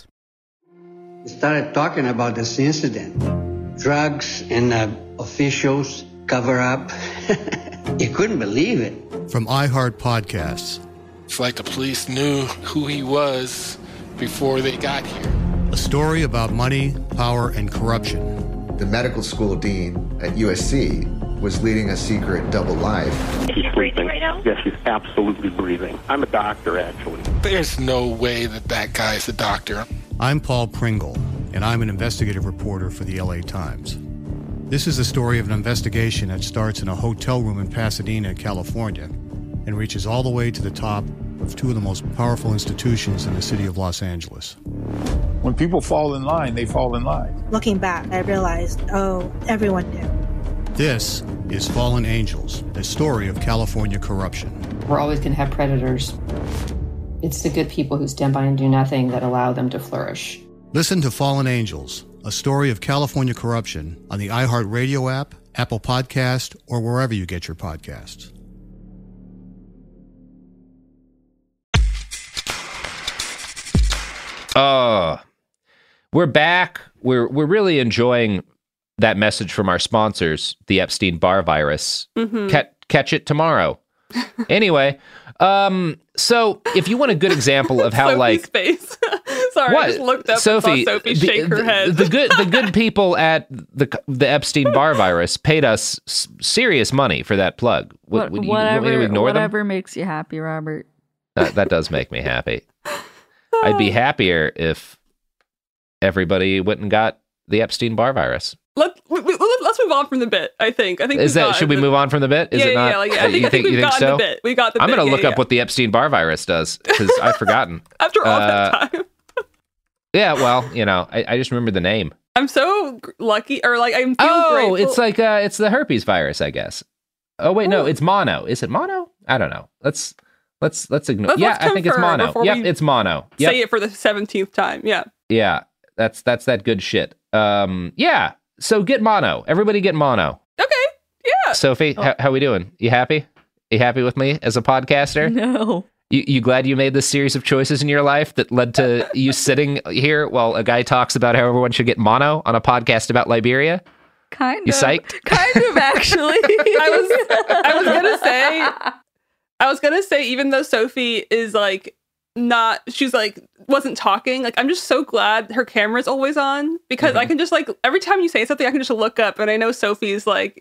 S10: We started talking about this incident. Drugs and uh, officials cover up. You couldn't believe it.
S11: From iHeart Podcasts.
S12: It's like the police knew who he was before they got here.
S11: A story about money, power, and corruption.
S13: The medical school dean at U S C was leading a secret double life.
S14: She's breathing right now? Yes, she's absolutely breathing. I'm a doctor, actually.
S12: There's no way that that guy's a doctor.
S11: I'm Paul Pringle, and I'm an investigative reporter for the L A Times. This is the story of an investigation that starts in a hotel room in Pasadena, California, and reaches all the way to the top of two of the most powerful institutions in the city of Los Angeles.
S15: When people fall in line, they fall in line.
S16: Looking back, I realized, oh, everyone knew.
S11: This is Fallen Angels, the story of California corruption.
S17: We're always going to have predators. It's the good people who stand by and do nothing that allow them to flourish.
S11: Listen to Fallen Angels, a story of California corruption on the iHeartRadio app, Apple Podcast, or wherever you get your podcasts.
S5: Oh, we're back. We're we're really enjoying that message from our sponsors, the Epstein-Barr virus.
S6: Mm-hmm.
S5: Catch, catch it tomorrow. Anyway, um, so if you want a good example of how,
S6: Sophie's
S5: like,
S6: face. Sorry,
S5: what?
S6: I just looked up
S5: Sophie,
S6: and saw Sophie
S5: the,
S6: shake her
S5: the,
S6: head.
S5: the good the good people at the the Epstein-Barr virus paid us s- serious money for that plug.
S18: What,
S5: Would you,
S18: whatever,
S5: you want me to ignore
S18: whatever
S5: them?
S18: makes you happy, Robert.
S5: That, that does make me happy. I'd be happier if everybody went and got the Epstein-Barr virus.
S6: Let, let, let's move on from the bit, I think. I think
S5: Is that, should we
S6: the,
S5: move on from the bit? Is
S6: yeah,
S5: it not?
S6: Yeah, like, I think,
S5: you
S6: I think we've
S5: you think
S6: gotten
S5: so?
S6: the bit. We got the
S5: I'm
S6: bit.
S5: going to
S6: yeah,
S5: look
S6: yeah.
S5: up what the Epstein-Barr virus does, because I've forgotten.
S6: After all
S5: uh,
S6: that time.
S5: Yeah, well, you know, I, I just remember the name.
S6: I'm so lucky, or like, I'm feel
S5: Oh,
S6: grateful.
S5: it's like, uh, it's the herpes virus, I guess. Oh, wait, no, it's mono. Is it mono? I don't know. Let's, let's, let's ignore.
S6: Let's,
S5: yeah,
S6: let's
S5: I think it's mono. Yep, it's mono. Yep.
S6: Say it for the seventeenth time, yeah.
S5: Yeah, that's, that's that good shit. Um, yeah, so get mono. Everybody get mono.
S6: Okay, yeah.
S5: Sophie,
S18: Oh.
S5: how, how we doing? You happy? You happy with me as a podcaster?
S18: No.
S5: You, you glad you made this series of choices in your life that led to you sitting here while a guy talks about how everyone should get mono on a podcast about Liberia?
S18: Kind
S5: You
S18: of.
S5: psyched?
S18: Kind of, actually.
S6: I was I was gonna say I was gonna say, even though Sophie is like not, she's like, wasn't talking. Like, I'm just so glad her camera's always on because mm-hmm. I can just like, every time you say something, I can just look up and I know Sophie's like,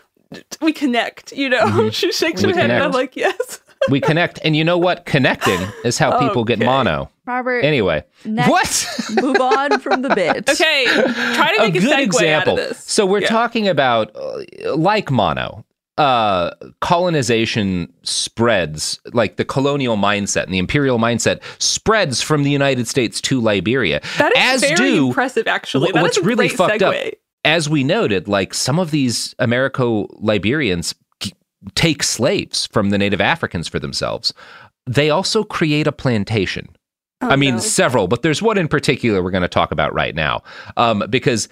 S6: we connect, you know? Mm-hmm. She shakes we her connect. head and I'm like, yes.
S5: We connect. And you know what? Connecting is how people okay. get mono.
S18: Robert.
S5: Anyway.
S18: Next,
S5: what?
S18: Move on from the bit.
S6: Okay. Try to make a, a
S5: good
S6: segue
S5: example.
S6: out of this.
S5: So we're
S6: yeah.
S5: talking about, uh, like mono, uh, colonization spreads, like the colonial mindset and the imperial mindset spreads from the United States to Liberia.
S6: That is
S5: as
S6: very
S5: do,
S6: impressive, actually. That
S5: what's
S6: is a
S5: really
S6: great
S5: fucked
S6: segue.
S5: up, as we noted, like some of these Americo-Liberians take slaves from the native Africans for themselves. They also create a plantation. Oh, I mean, no. several, but there's one in particular we're going to talk about right now, um, because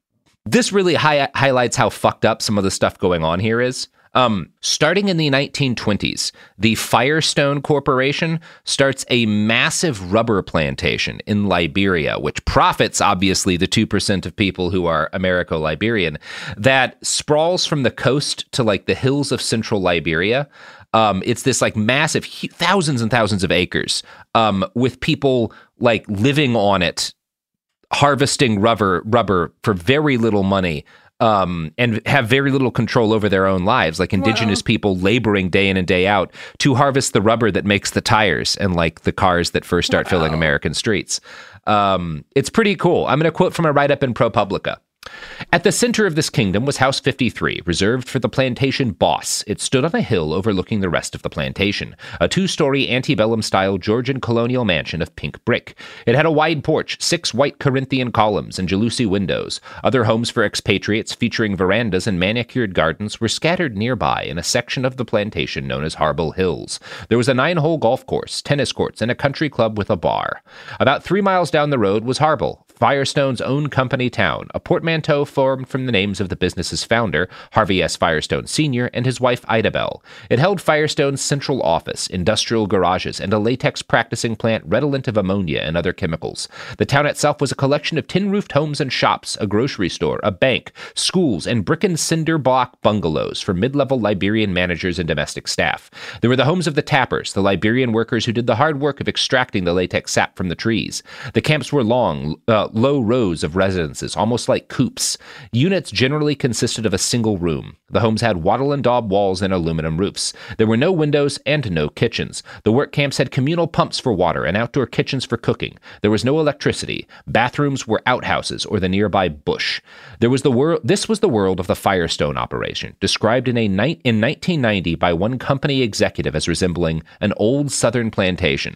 S5: this really hi- highlights how fucked up some of the stuff going on here is. Um, starting in the nineteen twenties, the Firestone Corporation starts a massive rubber plantation in Liberia, which profits, obviously, the two percent of people who are Americo-Liberian, that sprawls from the coast to like the hills of central Liberia. Um, it's this like massive, thousands and thousands of acres, um, with people like living on it, harvesting rubber, rubber for very little money. Um, and have very little control over their own lives, like indigenous wow. people laboring day in and day out to harvest the rubber that makes the tires and like the cars that first start wow. filling American streets. Um, it's pretty cool. I'm going to quote from a write-up in ProPublica. At the center of this kingdom was House fifty-three, reserved for the plantation boss. It stood on a hill overlooking the rest of the plantation, a two-story antebellum-style Georgian colonial mansion of pink brick. It had a wide porch, six white Corinthian columns, and jalousie windows. Other homes for expatriates, featuring verandas and manicured gardens, were scattered nearby in a section of the plantation known as Harble Hills. There was a nine-hole golf course, tennis courts, and a country club with a bar. About three miles down the road was Harble, Firestone's own company town, a portmanteau formed from the names of the business's founder, Harvey S. Firestone Senior, and his wife, Ida Bell. It held Firestone's central office, industrial garages, and a latex practicing plant redolent of ammonia and other chemicals. The town itself was a collection of tin-roofed homes and shops, a grocery store, a bank, schools, and brick and cinder block bungalows for mid-level Liberian managers and domestic staff. There were the homes of the tappers, the Liberian workers who did the hard work of extracting the latex sap from the trees. The camps were long, uh, low rows of residences, almost like coops. Units generally consisted of a single room. The homes had wattle and daub walls and aluminum roofs. There were no windows and no kitchens. The work camps had communal pumps for water and outdoor kitchens for cooking. There was no electricity. Bathrooms were outhouses or the nearby bush. There was the wor- This was the world of the Firestone operation, described in a ni- in nineteen ninety by one company executive as resembling an old southern plantation.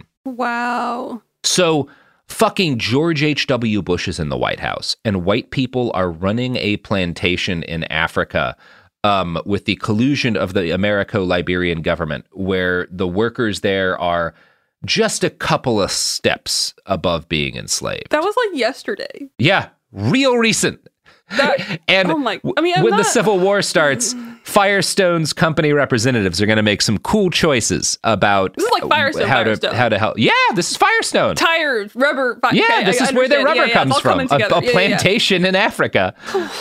S6: Wow.
S5: So, fucking George H W Bush is in the White House, and white people are running a plantation in Africa um, with the collusion of the Americo-Liberian government, where the workers there are just a couple of steps above being enslaved.
S6: That was like yesterday.
S5: Yeah, real recent.
S6: That,
S5: and
S6: oh my, I mean, I'm
S5: when
S6: not...
S5: the Civil War starts, Firestone's company representatives are going to make some cool choices about
S6: this is like Firestone,
S5: how
S6: Firestone.
S5: to how to help. Yeah, this is Firestone.
S6: Tire, rubber. Fi-
S5: yeah,
S6: okay,
S5: this
S6: I,
S5: is
S6: I
S5: where their rubber
S6: yeah, yeah,
S5: comes from. A, a
S6: yeah,
S5: plantation
S6: yeah, yeah.
S5: in Africa.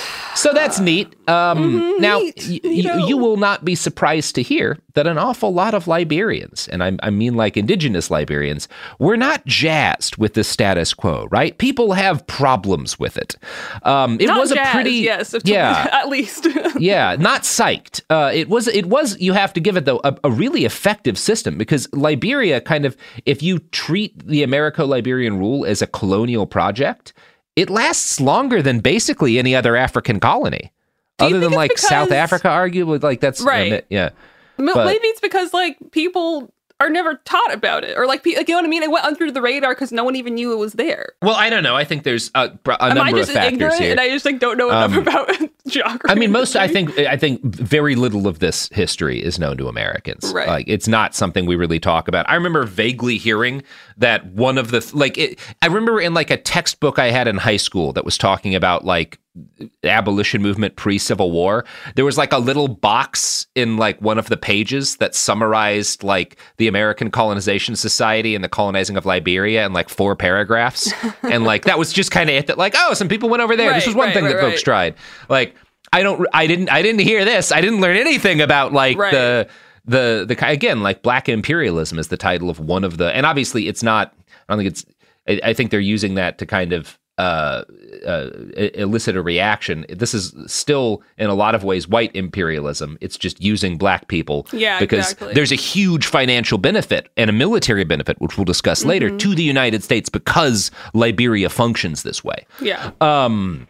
S5: So that's neat. Um,
S6: mm-hmm,
S5: now,
S6: neat,
S5: y-
S6: you, know.
S5: you will not be surprised to hear that an awful lot of Liberians, and I, I mean like indigenous Liberians, were not jazzed with the status quo, right? People have problems with it. Um, it
S6: not
S5: was
S6: jazzed,
S5: a pretty...
S6: Yes,
S5: yeah,
S6: at least.
S5: yeah, not psyched. Uh, it was, it was. You have to give it, though, a, a really effective system, because Liberia kind of, if you treat the Americo-Liberian rule as a colonial project, it lasts longer than basically any other African colony, other than like because... South Africa, arguably. Like that's
S6: right.
S5: Um, yeah,
S6: maybe
S5: but,
S6: it's because like people are never taught about it, or like, like you know what I mean. It went under the radar because no one even knew it was there.
S5: Well, I don't know. I think there's a, a
S6: Am
S5: number
S6: I just
S5: of factors
S6: ignorant
S5: here,
S6: and I just like don't know enough um, about geography.
S5: I mean, most. I think. I think very little of this history is known to Americans.
S6: Right.
S5: Like, it's not something we really talk about. I remember vaguely hearing that one of the like. It, I remember in like a textbook I had in high school that was talking about like abolition movement pre-Civil War, there was like a little box in like one of the pages that summarized like the American Colonization Society and the colonizing of Liberia in like four paragraphs. And like that was just kind of it, that like, oh, some people went over there. Right, this was one
S6: right,
S5: thing
S6: right,
S5: that folks
S6: right.
S5: tried. Like, I don't I didn't I didn't hear this. I didn't learn anything about like
S6: right.
S5: the the the again, like black imperialism is the title of one of the, and obviously it's not. I don't think it's. I, I think they're using that to kind of uh, uh, elicit a reaction. This is still, in a lot of ways, white imperialism. It's just using black people.
S6: Yeah,
S5: because
S6: exactly.
S5: there's a huge financial benefit and a military benefit, which we'll discuss mm-hmm. later, to the United States because Liberia functions this way.
S6: Yeah.
S5: Um.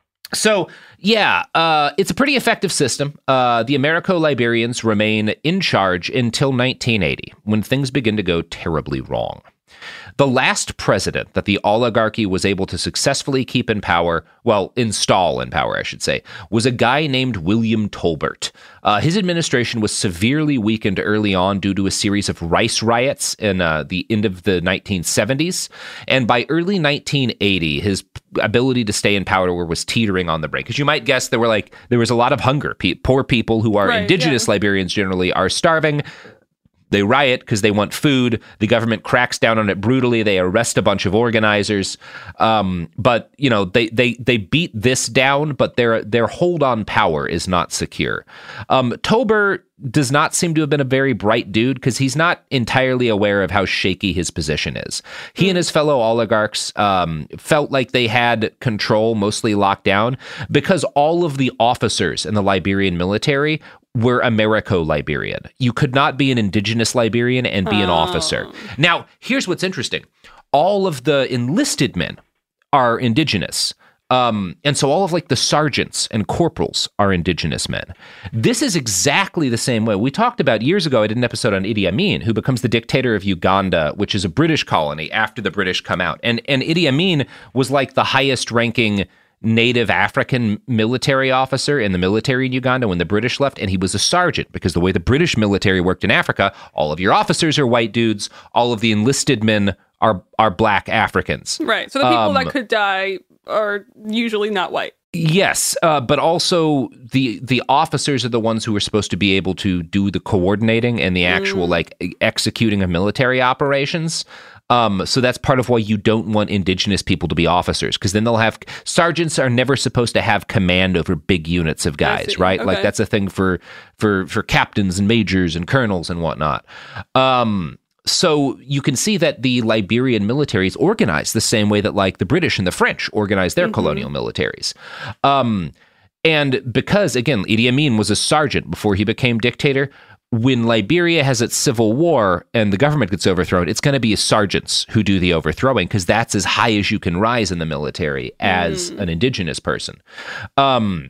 S5: So, yeah, uh, it's a pretty effective system. Uh, the Americo-Liberians remain in charge until nineteen eighty, when things begin to go terribly wrong. The last president that the oligarchy was able to successfully keep in power, well, install in power, I should say, was a guy named William Tolbert. Uh, his administration was severely weakened early on due to a series of rice riots in uh, the end of the nineteen seventies. And by early nineteen eighty, his ability to stay in power was teetering on the brink. As you might guess, there were like there was a lot of hunger. Pe- poor people who are
S6: right,
S5: indigenous
S6: yeah.
S5: Liberians generally are starving. They riot because they want food. The government cracks down on it brutally. They arrest a bunch of organizers. Um, but, you know, they they they beat this down, but their their hold on power is not secure. Um, Tolbert does not seem to have been a very bright dude because he's not entirely aware of how shaky his position is. He and his fellow oligarchs um, felt like they had control mostly locked down because all of the officers in the Liberian military were Americo-Liberian. You could not be an indigenous Liberian and be an
S6: oh.
S5: officer. Now, here's what's interesting. All of the enlisted men are indigenous. Um, and so all of like the sergeants and corporals are indigenous men. This is exactly the same way. We talked about years ago, I did an episode on Idi Amin, who becomes the dictator of Uganda, which is a British colony after the British come out. And, and Idi Amin was like the highest ranking native African military officer in the military in Uganda when the British left, and he was a sergeant because the way the British military worked in Africa, all of your officers are white dudes, all of the enlisted men are are black Africans.
S6: Right. So the people
S5: um,
S6: that could die are usually not white.
S5: Yes, uh, but also the the officers are the ones who are supposed to be able to do the coordinating and the actual mm. like executing of military operations. Um, so that's part of why you don't want indigenous people to be officers, because then they'll have sergeants are never supposed to have command over big units of guys, right?
S6: Okay.
S5: Like that's a thing for for for captains and majors and colonels and whatnot. Um, so you can see that the Liberian military is organized the same way that like the British and the French organized their mm-hmm. colonial militaries. Um, and because, again, Idi Amin was a sergeant before he became dictator, when Liberia has its civil war and the government gets overthrown, it's going to be sergeants who do the overthrowing because that's as high as you can rise in the military as mm. an indigenous person. Um,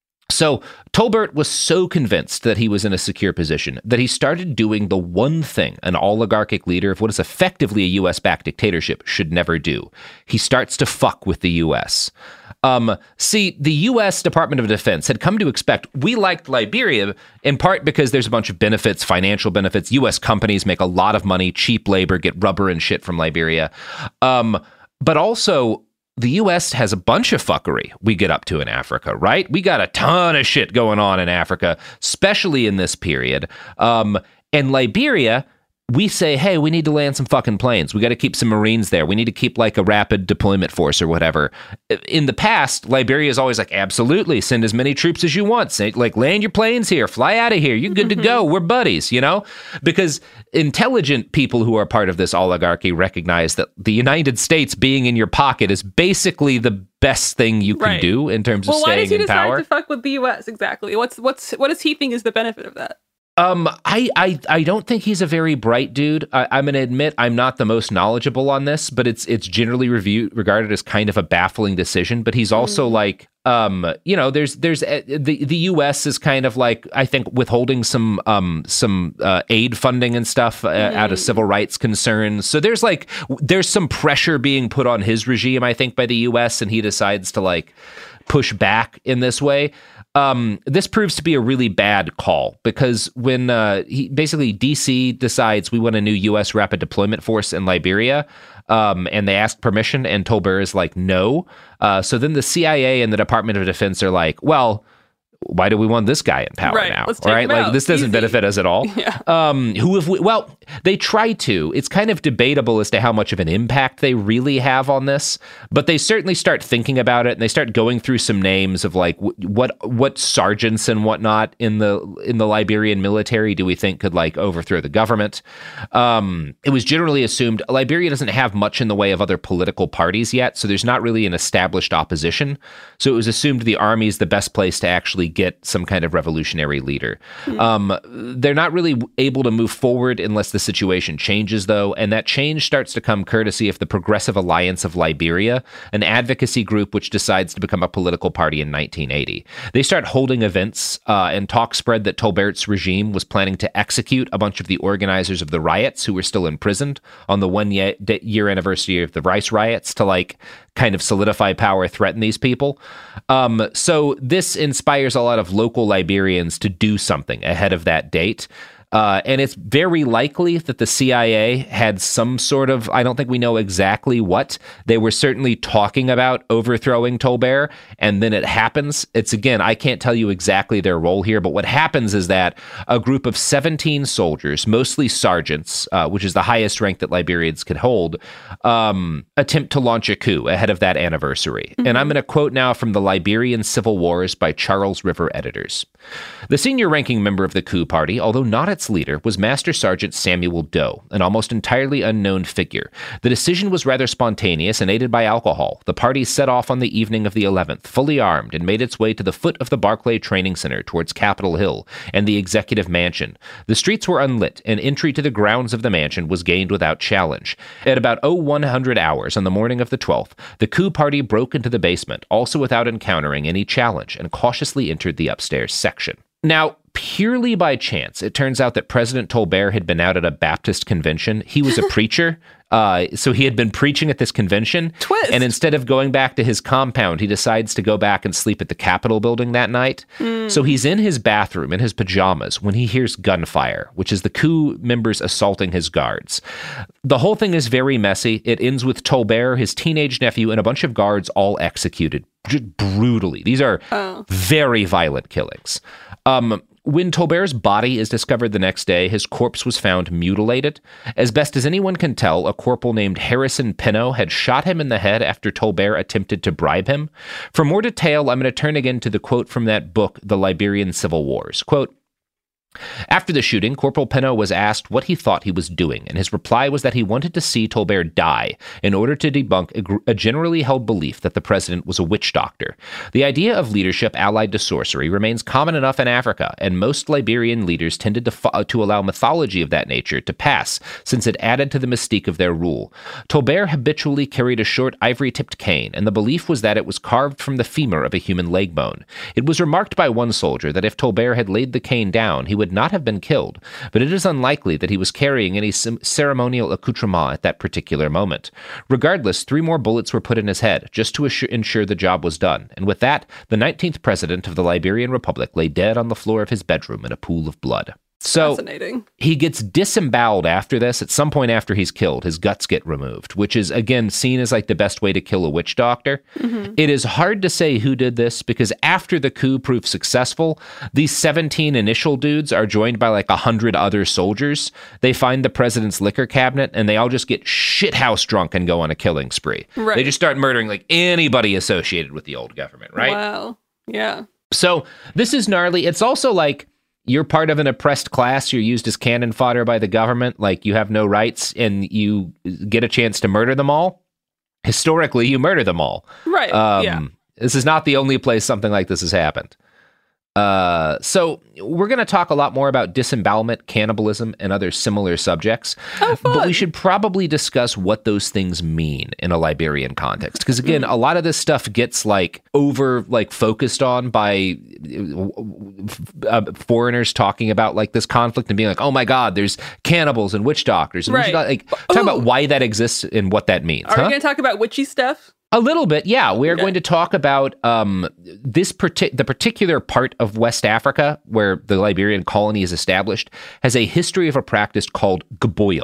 S5: so Tolbert was so convinced that he was in a secure position that he started doing the one thing an oligarchic leader of what is effectively a U S-backed dictatorship should never do. He starts to fuck with the U S. Um, see, the U S Department of Defense had come to expect, we liked Liberia in part because there's a bunch of benefits, financial benefits. U S companies make a lot of money, cheap labor, get rubber and shit from Liberia. Um, but also, the U S has a bunch of fuckery we get up to in Africa, right? We got a ton of shit going on in Africa, especially in this period. Um, and Liberia, we say, hey, we need to land some fucking planes. We got to keep some Marines there. We need to keep like a rapid deployment force or whatever. In the past, Liberia is always like, absolutely, send as many troops as you want. Say, like, land your planes here, fly out of here. You're good to go. We're buddies, you know? Because intelligent people who are part of this oligarchy recognize that the United States being in your pocket is basically the best thing you can
S6: right.
S5: do in terms
S6: well,
S5: of staying in power.
S6: Why does he decide to fuck with the U S exactly? What's what's what does he think is the benefit of that?
S5: Um, I, I, I don't think he's a very bright dude. I, I'm going to admit I'm not the most knowledgeable on this, but it's it's generally reviewed regarded as kind of a baffling decision. But he's also mm. like, um, you know, there's there's uh, the the U S is kind of like, I think, withholding some um some uh, aid funding and stuff uh, mm. out of civil rights concerns. So there's like there's some pressure being put on his regime, I think, by the U S, and he decides to like push back in this way. Um, this proves to be a really bad call because when uh, he basically D C decides we want a new U S rapid deployment force in Liberia, um, and they ask permission, and Tolbert is like, no. Uh, so then the C I A and the Department of Defense are like, well, why do we want this guy in power
S6: right,
S5: now?
S6: Let's take
S5: right?
S6: him
S5: Like
S6: out.
S5: this doesn't
S6: Easy.
S5: benefit us at all.
S6: Yeah.
S5: Um, who have we, well, they try to. It's kind of debatable as to how much of an impact they really have on this, but they certainly start thinking about it, and they start going through some names of like w- what what sergeants and whatnot in the in the Liberian military do we think could like overthrow the government. Um, it was generally assumed Liberia doesn't have much in the way of other political parties yet, so there's not really an established opposition. So it was assumed the army is the best place to actually get some kind of revolutionary leader. Mm. Um, they're not really able to move forward unless the situation changes, though, and that change starts to come courtesy of the Progressive Alliance of Liberia, an advocacy group which decides to become a political party in nineteen eighty. They start holding events, uh, and talk spread that Tolbert's regime was planning to execute a bunch of the organizers of the riots who were still imprisoned on the one ye- year anniversary of the Rice riots to like kind of solidify power, threaten these people. Um, so this inspires a lot of local Liberians to do something ahead of that date. Uh, and it's very likely that the C I A had some sort of, I don't think we know exactly what, they were certainly talking about overthrowing Tolbert, and then it happens. It's, again, I can't tell you exactly their role here, but what happens is that a group of seventeen soldiers, mostly sergeants, uh, which is the highest rank that Liberians could hold, um, attempt to launch a coup ahead of that anniversary. Mm-hmm. And I'm going to quote now from the Liberian Civil Wars by Charles River Editors. The senior ranking member of the coup party, although not its leader, was Master Sergeant Samuel Doe, an almost entirely unknown figure. The decision was rather spontaneous and aided by alcohol. The party set off on the evening of the eleventh, fully armed, and made its way to the foot of the Barclay Training Center towards Capitol Hill and the Executive Mansion. The streets were unlit, and entry to the grounds of the mansion was gained without challenge. At about oh one hundred hours on the morning of the twelfth, the coup party broke into the basement, also without encountering any challenge, and cautiously entered the upstairs section. Now, purely by chance, it turns out that President Tolbert had been out at a Baptist convention. He was a preacher, uh, so he had been preaching at this convention.
S6: Twist.
S5: And instead of going back to his compound, he decides to go back and sleep at the Capitol building that night. Mm. So he's in his bathroom in his pajamas when he hears gunfire, which is the coup members assaulting his guards. The whole thing is very messy. It ends with Tolbert, his teenage nephew, and a bunch of guards all executed just brutally. These are oh. very violent killings. Um, when Tolbert's body is discovered the next day, his corpse was found mutilated. As best as anyone can tell, a corporal named Harrison Pinot had shot him in the head after Tolbert attempted to bribe him. For more detail, I'm going to turn again to the quote from that book, The Liberian Civil Wars. Quote, after the shooting, Corporal Pinot was asked what he thought he was doing, and his reply was that he wanted to see Tolbert die in order to debunk a, gr- a generally held belief that the president was a witch doctor. The idea of leadership allied to sorcery remains common enough in Africa, and most Liberian leaders tended to, fo- to allow mythology of that nature to pass, since it added to the mystique of their rule. Tolbert habitually carried a short ivory-tipped cane, and the belief was that it was carved from the femur of a human leg bone. It was remarked by one soldier that if Tolbert had laid the cane down, he would not have been killed, but it is unlikely that he was carrying any sim- ceremonial accoutrement at that particular moment. Regardless, three more bullets were put in his head, just to assure- ensure the job was done, and with that, the nineteenth president of the Liberian Republic lay dead on the floor of his bedroom in a pool of blood. So he gets disemboweled after this. At some point after he's killed, his guts get removed, which is, again, seen as like the best way to kill a witch doctor. Mm-hmm. It is hard to say who did this because after the coup proved successful, these seventeen initial dudes are joined by like one hundred other soldiers. They find the president's liquor cabinet and they all just get shithouse drunk and go on a killing spree. Right. They just start murdering like anybody associated with the old government, right?
S6: Wow. Yeah.
S5: So this is gnarly. It's also like, you're part of an oppressed class, you're used as cannon fodder by the government, like you have no rights, and you get a chance to murder them all. Historically, you murder them all.
S6: Right,
S5: um,
S6: yeah.
S5: This is not the only place something like this has happened. Uh, so we're going to talk a lot more about disembowelment, cannibalism, and other similar subjects.
S6: Oh, fun.
S5: But we should probably discuss what those things mean in a Liberian context. Because again, mm. a lot of this stuff gets like over like focused on by uh, foreigners talking about like this conflict and being like, oh my God, there's cannibals and witch doctors. And
S6: right.
S5: we should like talk Ooh. about why that exists and what that means.
S6: Are
S5: huh?
S6: we going to talk about witchy stuff?
S5: A little bit, yeah. We're okay. going to talk about um, this parti- the particular part of West Africa where the Liberian colony is established has a history of a practice called Gboyo.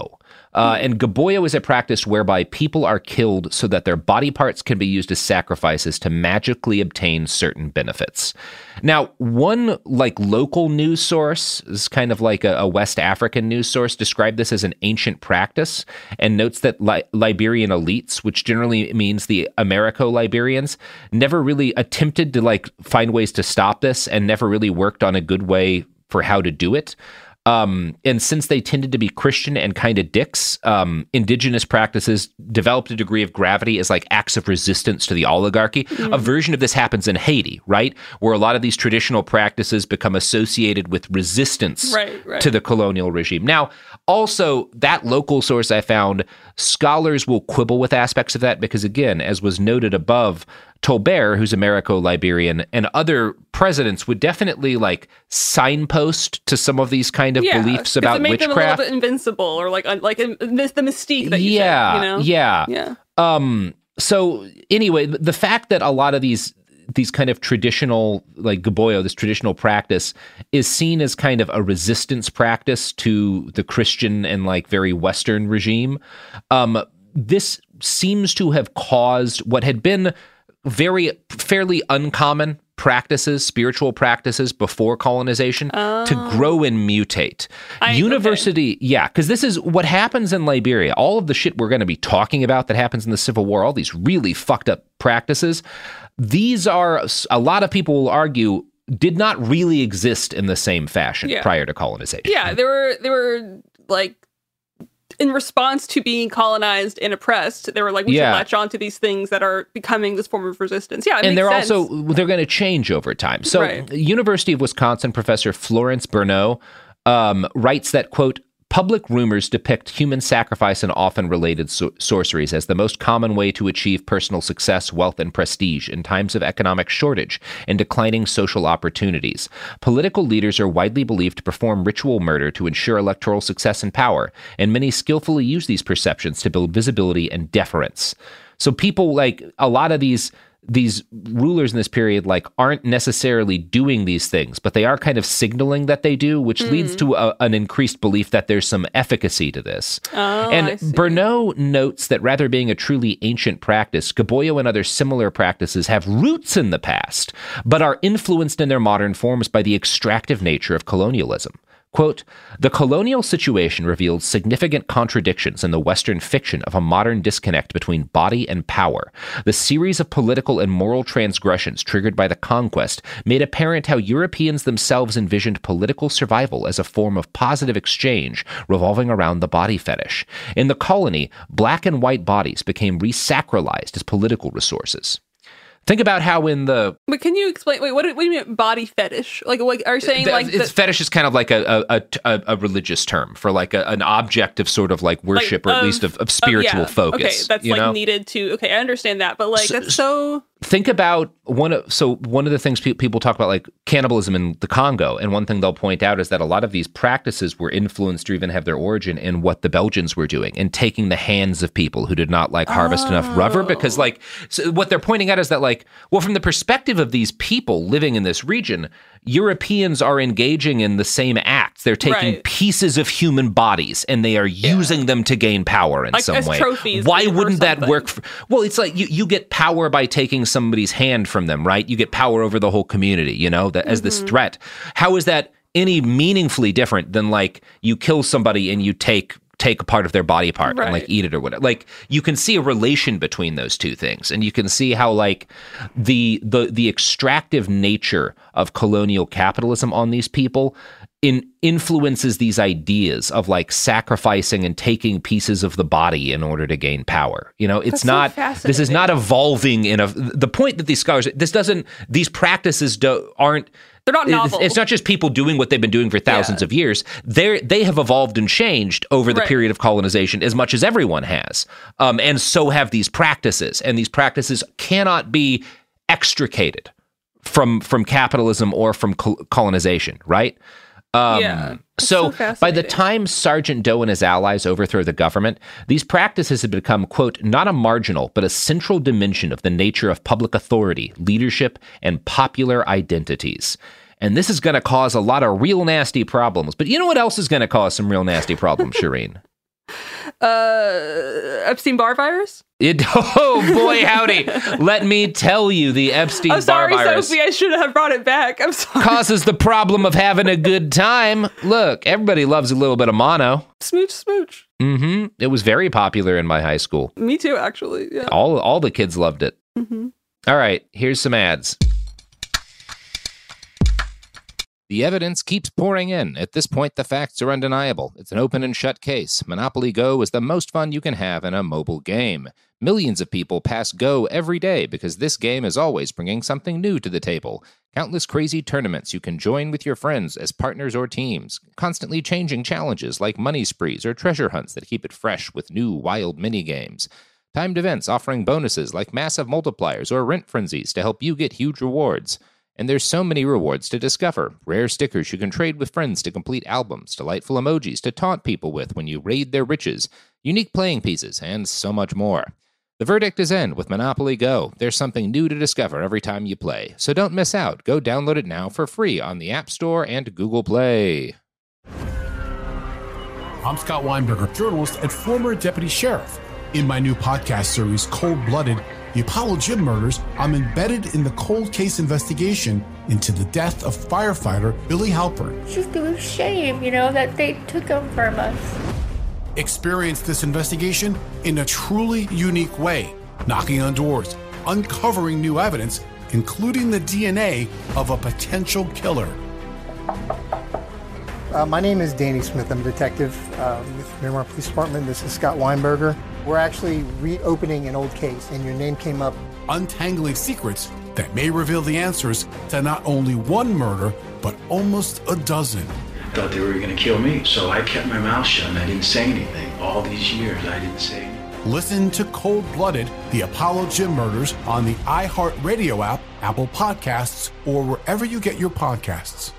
S5: Uh, and Gaboyo is a practice whereby people are killed so that their body parts can be used as sacrifices to magically obtain certain benefits. Now, one like local news source, is kind of like a, a West African news source, described this as an ancient practice and notes that Li- Liberian elites, which generally means the Americo-Liberians, never really attempted to like find ways to stop this and never really worked on a good way for how to do it. Um, and since they tended to be Christian and kind of dicks, um, indigenous practices developed a degree of gravity as like acts of resistance to the oligarchy. Mm-hmm. A version of this happens in Haiti, right? Where a lot of these traditional practices become associated with resistance
S6: right, right.
S5: to the colonial regime. Now, also, that local source I found, scholars will quibble with aspects of that because, again, as was noted above, Tolbert, who's Americo-Liberian, and other presidents would definitely like signpost to some of these kind of
S6: yeah,
S5: beliefs about
S6: it made
S5: witchcraft.
S6: Them a little bit invincible, or like like the mystique that you
S5: yeah,
S6: said, you know?
S5: yeah,
S6: yeah.
S5: Um. So anyway, the fact that a lot of these these kind of traditional, like Gaboyo, this traditional practice is seen as kind of a resistance practice to the Christian and like very Western regime. Um. This seems to have caused what had been very fairly uncommon practices, spiritual practices before colonization
S6: oh.
S5: to grow and mutate.
S6: I,
S5: University, okay. yeah, because this is what happens in Liberia. All of the shit we're going to be talking about that happens in the Civil War, all these really fucked up practices, these are, a lot of people will argue, did not really exist in the same fashion
S6: yeah.
S5: prior to colonization.
S6: Yeah, they were, they were like, in response to being colonized and oppressed, they were like, we
S5: yeah.
S6: should latch on to these things that are becoming this form of resistance. Yeah, it
S5: and
S6: makes
S5: they're
S6: sense.
S5: also, they're going to change over time. So
S6: right.
S5: University of Wisconsin professor Florence Bernot um, writes that, quote, public rumors depict human sacrifice and often related so- sorceries as the most common way to achieve personal success, wealth, and prestige in times of economic shortage and declining social opportunities. Political leaders are widely believed to perform ritual murder to ensure electoral success and power, and many skillfully use these perceptions to build visibility and deference. So people, like, a lot of these these rulers in this period like aren't necessarily doing these things, but they are kind of signaling that they do, which mm. leads to a, an increased belief that there's some efficacy to this.
S6: Oh,
S5: and Bernot notes that rather being a truly ancient practice, Gaboyo and other similar practices have roots in the past, but are influenced in their modern forms by the extractive nature of colonialism. Quote, the colonial situation revealed significant contradictions in the Western fiction of a modern disconnect between body and power. The series of political and moral transgressions triggered by the conquest made apparent how Europeans themselves envisioned political survival as a form of positive exchange revolving around the body fetish. In the colony, black and white bodies became resacralized as political resources. Think about how in the...
S6: But can you explain... Wait, what do, what do you mean body fetish? Like, like are you saying
S5: the,
S6: like...
S5: It's
S6: the,
S5: fetish is kind of like a a, a, a religious term for like a, an object of sort of like worship like, or at least of, of spiritual
S6: uh, yeah.
S5: focus.
S6: Okay, that's
S5: you
S6: like
S5: know?
S6: needed to... Okay, I understand that, but like
S5: so,
S6: that's so...
S5: Think about one of... So one of the things pe- people talk about like cannibalism in the Congo, and one thing they'll point out is that a lot of these practices were influenced or even have their origin in what the Belgians were doing and taking the hands of people who did not like harvest
S6: oh.
S5: enough rubber, because like so what they're pointing out is that like, well, from the perspective of these people living in this region, Europeans are engaging in the same acts. They're taking
S6: right.
S5: pieces of human bodies and they are using yeah. them to gain power in
S6: like
S5: some
S6: as
S5: way.
S6: Trophies
S5: Why wouldn't that
S6: something.
S5: work? For, well, it's like you, you get power by taking somebody's hand from them, right? You get power over the whole community, you know, that, mm-hmm. as this threat. How is that any meaningfully different than like you kill somebody and you take take a part of their body part
S6: right.
S5: and like eat it or whatever? Like you can see a relation between those two things, and you can see how like the the the extractive nature of colonial capitalism on these people in influences these ideas of like sacrificing and taking pieces of the body in order to gain power. You know, it's
S6: That's
S5: not,
S6: so
S5: this is not evolving in a, the point that these scholars, this doesn't, these practices do, aren't,
S6: they're not novel.
S5: It's not just people doing what they've been doing for thousands
S6: yeah.
S5: of years. They're, they have evolved and changed over the
S6: right.
S5: period of colonization as much as everyone has. Um, and so have these practices, and these practices cannot be extricated from, from capitalism or from col- colonization, right? Um,
S6: yeah,
S5: so,
S6: so
S5: by the time Sergeant Doe and his allies overthrow the government, these practices had become, quote, not a marginal, but a central dimension of the nature of public authority, leadership, and popular identities. And this is going to cause a lot of real nasty problems. But you know what else is going to cause some real nasty problems, Shireen?
S6: Uh, Epstein-Barr virus?
S5: It, oh, boy, howdy. Let me tell you, the Epstein-Barr
S6: I'm sorry,
S5: virus
S6: Sophie, I should have brought it back. I'm sorry.
S5: Causes the problem of having a good time. Look, everybody loves a little bit of mono.
S6: Smooch, smooch.
S5: Mm-hmm. It was very popular in my high school.
S6: Me too, actually. Yeah.
S5: All, all the kids loved it.
S6: Mm-hmm.
S5: All right, here's some ads. The evidence keeps pouring in. At this point, the facts are undeniable. It's an open and shut case. Monopoly Go is the most fun you can have in a mobile game. Millions of people pass Go every day because this game is always bringing something new to the table. Countless crazy tournaments you can join with your friends as partners or teams. Constantly changing challenges like money sprees or treasure hunts that keep it fresh with new wild mini-games. Timed events offering bonuses like massive multipliers or rent frenzies to help you get huge rewards. And there's so many rewards to discover. Rare stickers you can trade with friends to complete albums, delightful emojis to taunt people with when you raid their riches, unique playing pieces, and so much more. The verdict is in with Monopoly Go. There's something new to discover every time you play. So don't miss out. Go download it now for free on the App Store and Google Play.
S1: I'm Scott Weinberger, journalist and former deputy sheriff. In my new podcast series, Cold Blooded, The Apollo Gym Murders, I'm embedded in the cold case investigation into the death of firefighter Billy Halpern.
S7: It's just a shame, you know, that they took him from us.
S1: Experience this investigation in a truly unique way, knocking on doors, uncovering new evidence, including the D N A of a potential killer.
S8: Uh, my name is Danny Smith. I'm a detective uh, with Miramar Police Department. This is Scott Weinberger. We're actually reopening an old case, and your name came up.
S1: Untangling secrets that may reveal the answers to not only one murder, but almost a dozen.
S9: Thought they were going to kill me, so I kept my mouth shut and I didn't say anything. All these years, I didn't say anything.
S1: Listen to Cold Blooded, The Apollo Gym Murders on the iHeartRadio app, Apple Podcasts, or wherever you get your podcasts.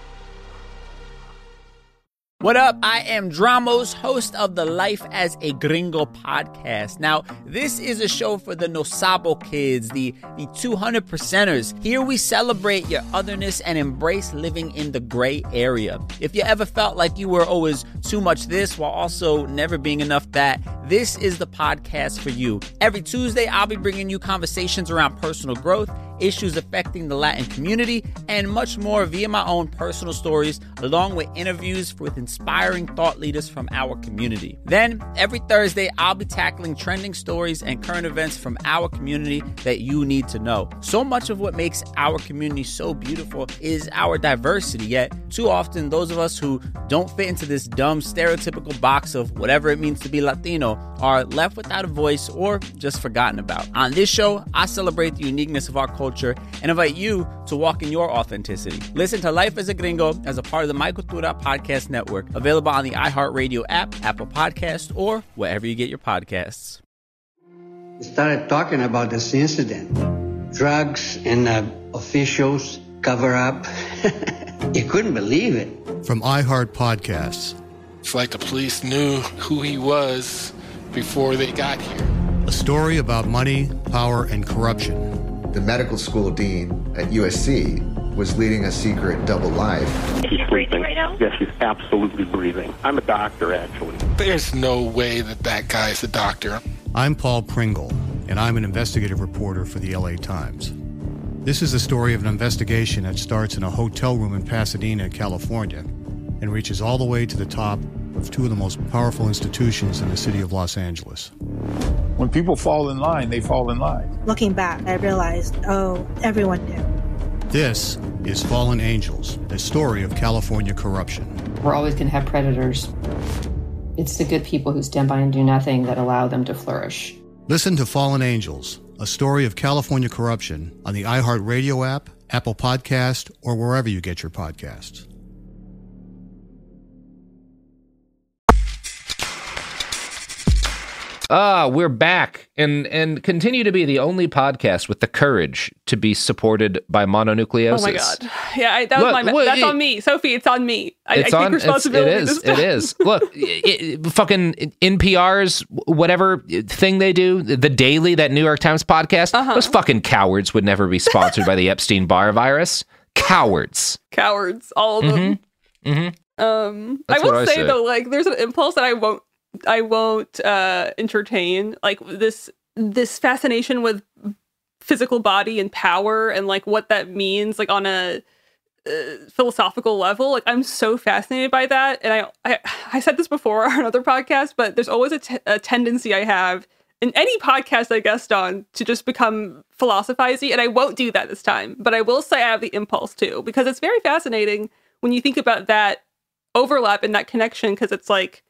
S2: What up? I am Dramos, host of the Life as a Gringo podcast. Now, this is a show for the No Sabo kids, the, the two hundred percenters. Here we celebrate your otherness and embrace living in the gray area. If you ever felt like you were always too much this while also never being enough that, this is the podcast for you. Every Tuesday, I'll be bringing you conversations around personal growth, issues affecting the Latin community, and much more via my own personal stories, along with interviews with inspiring thought leaders from our community. Then, every Thursday, I'll be tackling trending stories and current events from our community that you need to know. So much of what makes our community so beautiful is our diversity, yet too often those of us who don't fit into this dumb stereotypical box of whatever it means to be Latino are left without a voice or just forgotten about. On this show, I celebrate the uniqueness of our culture and invite you to walk in your authenticity. Listen to Life as a Gringo as a part of the My Cultura Podcast Network, available on the iHeartRadio app, Apple Podcasts, or wherever you get your podcasts.
S10: We started talking about this incident. Drugs and uh, officials cover up. You couldn't believe it.
S11: From iHeart Podcasts.
S12: It's like the police knew who he was before they got here.
S11: A story about money, power, and corruption.
S13: The medical school dean at U S C was leading a secret double life.
S14: She's breathing right now? Yes, she's absolutely breathing. I'm a doctor, actually.
S12: There's no way that that guy's a doctor.
S11: I'm Paul Pringle, and I'm an investigative reporter for the L A Times. This is the story of an investigation that starts in a hotel room in Pasadena, California, and reaches all the way to the top of two of the most powerful institutions in the city of Los Angeles.
S15: When people fall in line, they fall in line.
S16: Looking back, I realized, oh, everyone knew.
S11: This is Fallen Angels, the story of California corruption.
S17: We're always going to have predators. It's the good people who stand by and do nothing that allow them to flourish.
S11: Listen to Fallen Angels, a story of California corruption on the iHeartRadio app, Apple Podcast, or wherever you get your podcasts.
S5: Ah, we're back and and continue to be the only podcast with the courage to be supported by mononucleosis.
S6: Oh my god! Yeah, I, that was
S5: Look,
S6: my.
S5: well,
S6: that's
S5: it,
S6: on me, Sophie. It's on me. I, I take
S5: on,
S6: responsibility.
S5: It is. It is. Look, it, it, fucking N P R's whatever thing they do, the Daily, that New York Times podcast. Uh-huh. Those fucking cowards would never be sponsored by the Epstein-Barr virus. Cowards.
S6: Cowards. All of them.
S5: Mm-hmm. Mm-hmm.
S6: Um,
S5: That's
S6: I will
S5: I
S6: say,
S5: say
S6: though, like, there's an impulse that I won't I won't uh, entertain like this this fascination with physical body and power and like what that means like on a uh, philosophical level. Like I'm so fascinated by that, and I I, I said this before on another podcast, but there's always a, t- a tendency I have in any podcast I guest on to just become philosophizey, and I won't do that this time. But I will say I have the impulse to, because it's very fascinating when you think about that overlap and that connection, because it's like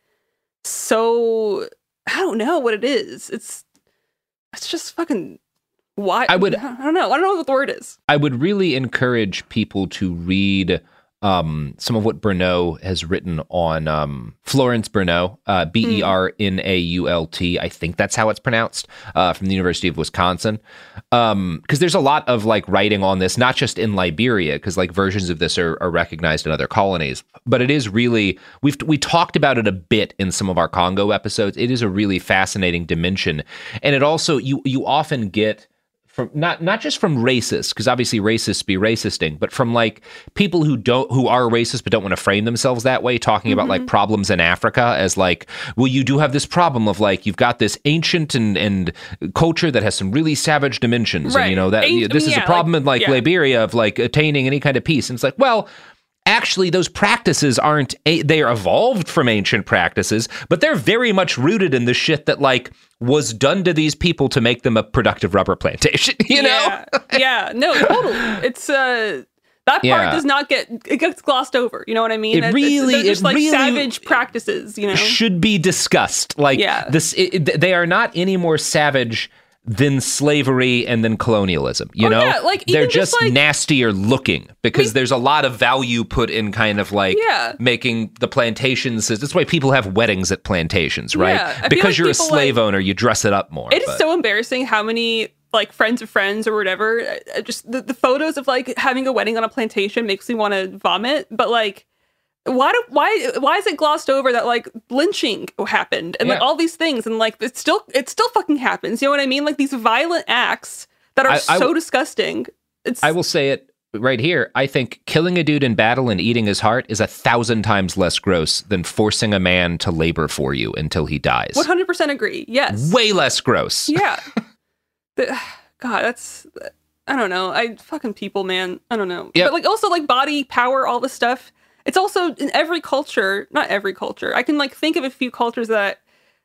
S6: so I don't know what it is. It's it's just fucking why
S5: I would
S6: I don't know. I don't know what the word is.
S5: I would really encourage people to read Um, some of what Bernault has written on um, Florence Bernault, uh, B E R N A U L T, I think that's how it's pronounced, uh, from the University of Wisconsin. Um, because there's a lot of like writing on this, not just in Liberia, because like versions of this are, are recognized in other colonies, but it is really, we've we talked about it a bit in some of our Congo episodes. It is a really fascinating dimension. And it also, you you often get from not not just from racists, because obviously racists be racisting, but from like people who don't who are racist but don't want to frame themselves that way, talking mm-hmm. about like problems in Africa as like, well, you do have this problem of like you've got this ancient and and culture that has some really savage dimensions, right. and you know that An- this I mean, is yeah, a problem like, in like yeah. Liberia of like attaining any kind of peace, and it's like, well, actually, those practices aren't, a- they are evolved from ancient practices, but they're very much rooted in the shit that, like, was done to these people to make them a productive rubber plantation, you know?
S6: Yeah, yeah. No, totally. It's, uh, that part yeah. does not get, it gets glossed over, you know what I mean?
S5: It
S6: it's,
S5: really,
S6: it's, just,
S5: it
S6: like,
S5: really
S6: savage practices, you know?
S5: Should be discussed. Like,
S6: yeah.
S5: this, it, they are not any more savage than slavery and then colonialism, you
S6: oh,
S5: know?
S6: Yeah, like,
S5: they're
S6: just,
S5: just
S6: like,
S5: nastier looking because
S6: we,
S5: there's a lot of value put in kind of like
S6: yeah.
S5: making the plantations. That's why people have weddings at plantations, right?
S6: Yeah,
S5: because
S6: like
S5: you're a slave
S6: like,
S5: owner, you dress it up more.
S6: It
S5: but.
S6: is so embarrassing how many like friends of friends or whatever, just the, the photos of like having a wedding on a plantation makes me want to vomit, but like Why do, why why is it glossed over that like lynching happened and
S5: yeah.
S6: like all these things and like it still it still fucking happens, you know what I mean? Like these violent acts that are I, so I, disgusting. It's
S5: I will say it right here. I think killing a dude in battle and eating his heart is a thousand times less gross than forcing a man to labor for you until he dies.
S6: one hundred percent agree. Yes.
S5: Way less gross.
S6: Yeah. the, God, that's I don't know. I fucking people, man. I don't know. Yep. But like also like body power, all this stuff. It's also in every culture, not every culture. I can like think of a few cultures that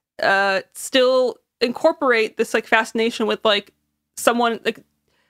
S6: uh, still incorporate this like fascination with like someone like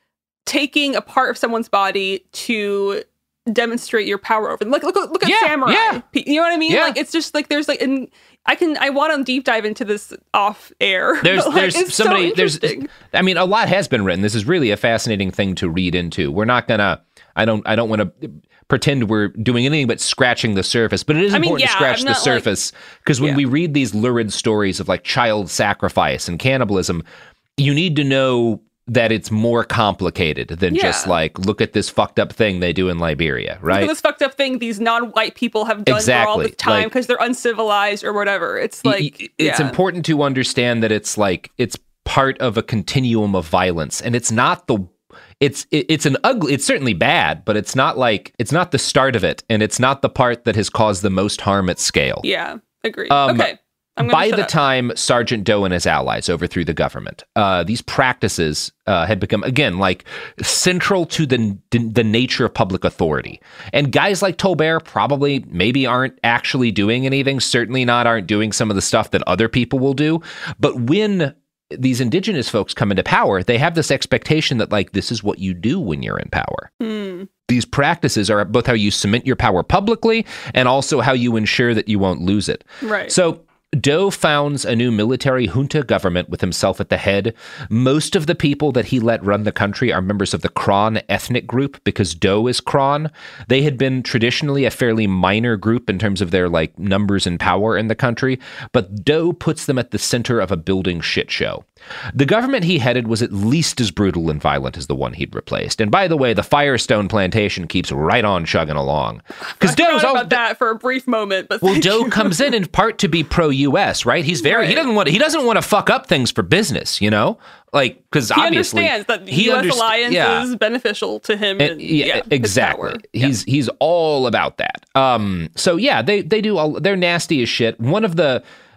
S6: taking a part of someone's body to demonstrate your power over them. Like look, look at
S5: yeah,
S6: samurai.
S5: Yeah.
S6: You know what I mean?
S5: Yeah.
S6: Like it's just like there's like and I can I want to deep dive into this off air.
S5: There's
S6: like,
S5: there's
S6: it's
S5: somebody
S6: so
S5: there's I mean a lot has been written. This is really a fascinating thing to read into. We're not gonna I don't I don't want to pretend we're doing anything but scratching the surface, but it is
S6: I mean,
S5: important
S6: yeah,
S5: to scratch the surface because like, when
S6: yeah.
S5: we read these lurid stories of like child sacrifice and cannibalism, you need to know that it's more complicated than
S6: yeah.
S5: just like, look at this fucked up thing they do in Liberia, right?
S6: Look at this fucked up thing these non-white people have done
S5: exactly.
S6: for all this time because
S5: like,
S6: they're uncivilized or whatever. It's like,
S5: it's
S6: yeah.
S5: important to understand that it's like, it's part of a continuum of violence, and it's not the It's it, it's an ugly, it's certainly bad, but it's not like, it's not the start of it, and it's not the part that has caused the most harm at scale.
S6: Yeah, agreed.
S5: Um,
S6: okay. I'm
S5: by the
S6: up.
S5: time Sergeant Doe and his allies overthrew the government, uh, these practices uh, had become, again, like central to the, the nature of public authority. And guys like Tolbert probably maybe aren't actually doing anything, certainly not aren't doing some of the stuff that other people will do. But when these indigenous folks come into power, they have this expectation that like, this is what you do when you're in power.
S6: Mm.
S5: These practices are both how you cement your power publicly and also how you ensure that you won't lose it.
S6: Right.
S5: So Doe founds a new military junta government with himself at the head. Most of the people that he let run the country are members of the Kron ethnic group because Doe is Kron. They had been traditionally a fairly minor group in terms of their like numbers and power in the country, but Doe puts them at the center of a building shit show. The government he headed was at least as brutal and violent as the one he'd replaced. And by the way, the Firestone plantation keeps right on chugging along.
S6: Because Doe's all about that for a brief moment, but
S5: well, Doe comes in in part to be pro-U S, right? He's very right. he doesn't want he doesn't want to fuck up things for business, you know, like because obviously
S6: he understands that the U S underst- alliance yeah. is beneficial to him. And, and
S5: yeah,
S6: yeah,
S5: exactly. He's yeah. he's all about that. Um, so yeah, they they do all they're nasty as shit. One of the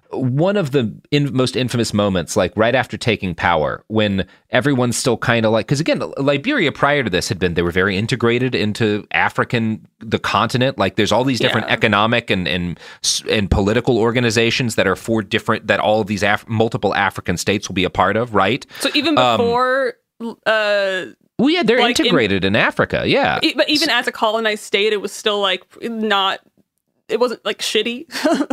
S5: one of the in, most infamous moments, like right after taking power, when everyone's still kind of like, because again, Liberia prior to this had been, they were very integrated into African, the continent. Like there's all these different yeah. economic and, and and political organizations that are for different, that all of these Af- multiple African states will be a part of, right?
S6: So even before... Um, uh,
S5: well, yeah, they're
S6: like
S5: integrated in, in Africa, yeah.
S6: But even so, as a colonized state, it was still like not... It wasn't like shitty.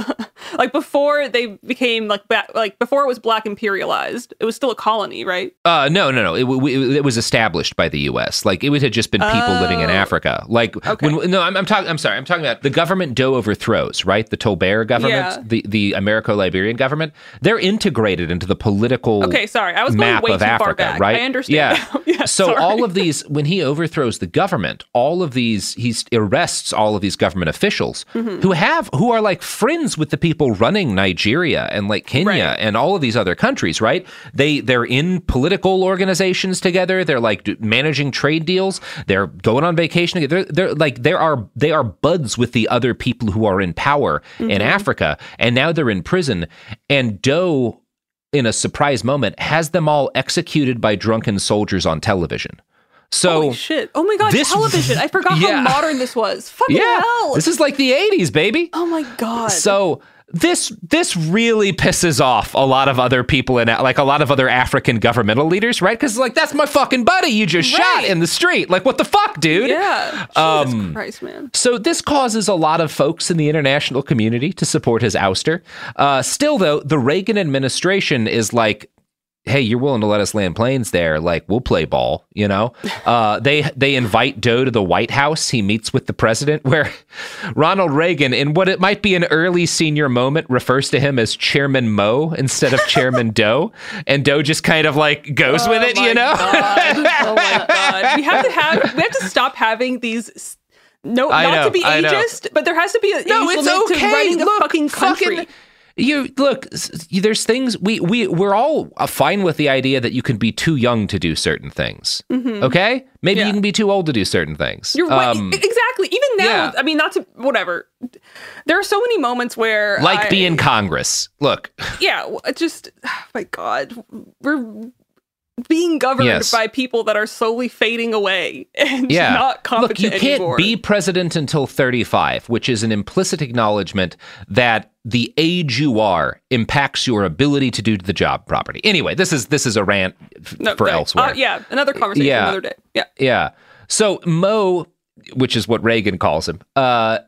S6: Like before they became like ba- like before it was black imperialized, it was still a colony, right?
S5: Uh, no, no, no. It, it, it was established by the U S. Like it had just been people oh. living in Africa. Like
S6: okay.
S5: when no, I'm, I'm talking. I'm sorry. I'm talking about the government Doe overthrows, right? The Tolbert government,
S6: yeah.
S5: the the Americo-Liberian government. They're integrated into the political.
S6: Okay, sorry, I was going
S5: map
S6: way
S5: of
S6: too
S5: Africa,
S6: far back.
S5: right?
S6: I understand.
S5: Yeah.
S6: yeah
S5: so
S6: sorry.
S5: all of these, when he overthrows the government, all of these, he arrests all of these government officials
S6: mm-hmm.
S5: who have who are like friends with the people running Nigeria and like Kenya
S6: right.
S5: and all of these other countries, right? They they're in political organizations together. They're like d- managing trade deals. They're going on vacation together. They're, they're like there are they are buds with the other people who are in power
S6: mm-hmm.
S5: in Africa, and now they're in prison. And Doe, in a surprise moment, has them all executed by drunken soldiers on television. So
S6: holy shit! Oh my god,
S5: this,
S6: television! I forgot
S5: yeah.
S6: how modern this was. Fucking
S5: yeah.
S6: hell!
S5: This is like the eighties, baby.
S6: Oh my god!
S5: So this this really pisses off a lot of other people in like a lot of other African governmental leaders, right? Because like that's my fucking buddy you just right. shot in the street. Like what the fuck, dude?
S6: Yeah. Jesus um, Christ, man.
S5: So this causes a lot of folks in the international community to support his ouster. Uh, still, though, the Reagan administration is like, hey, you're willing to let us land planes there, like we'll play ball, you know? Uh, they they invite Doe to the White House. He meets with the president, where Ronald Reagan, in what it might be an early senior moment, refers to him as Chairman Mo instead of Chairman Doe. And Doe just kind of like goes
S6: oh
S5: with it, you know?
S6: God. Oh my God. We have to have, we have to stop having these, no,
S5: I
S6: not
S5: know,
S6: to be ageist, but there has to be an
S5: no,
S6: age
S5: it's
S6: limit
S5: okay.
S6: to running
S5: Look,
S6: a fucking country.
S5: Fucking, You look, there's things we, we, we're all fine with the idea that you can be too young to do certain things.
S6: Mm-hmm.
S5: Okay? Maybe
S6: yeah.
S5: you can be too old to do certain things.
S6: You're right.
S5: Um,
S6: exactly. Even now,
S5: yeah.
S6: I mean, not to, whatever. There are so many moments where
S5: Like
S6: I,
S5: being Congress. Look.
S6: Yeah, just, oh my God. We're being governed
S5: yes.
S6: by people that are slowly fading away and
S5: yeah.
S6: not competent
S5: Look, you can't
S6: anymore.
S5: be president until thirty-five, which is an implicit acknowledgement that the age you are impacts your ability to do the job properly. Anyway, this is this is a rant f-
S6: no,
S5: for
S6: right.
S5: elsewhere.
S6: Uh, yeah, another conversation
S5: yeah.
S6: another day. Yeah.
S5: Yeah. So Mo, which is what Reagan calls him, uh,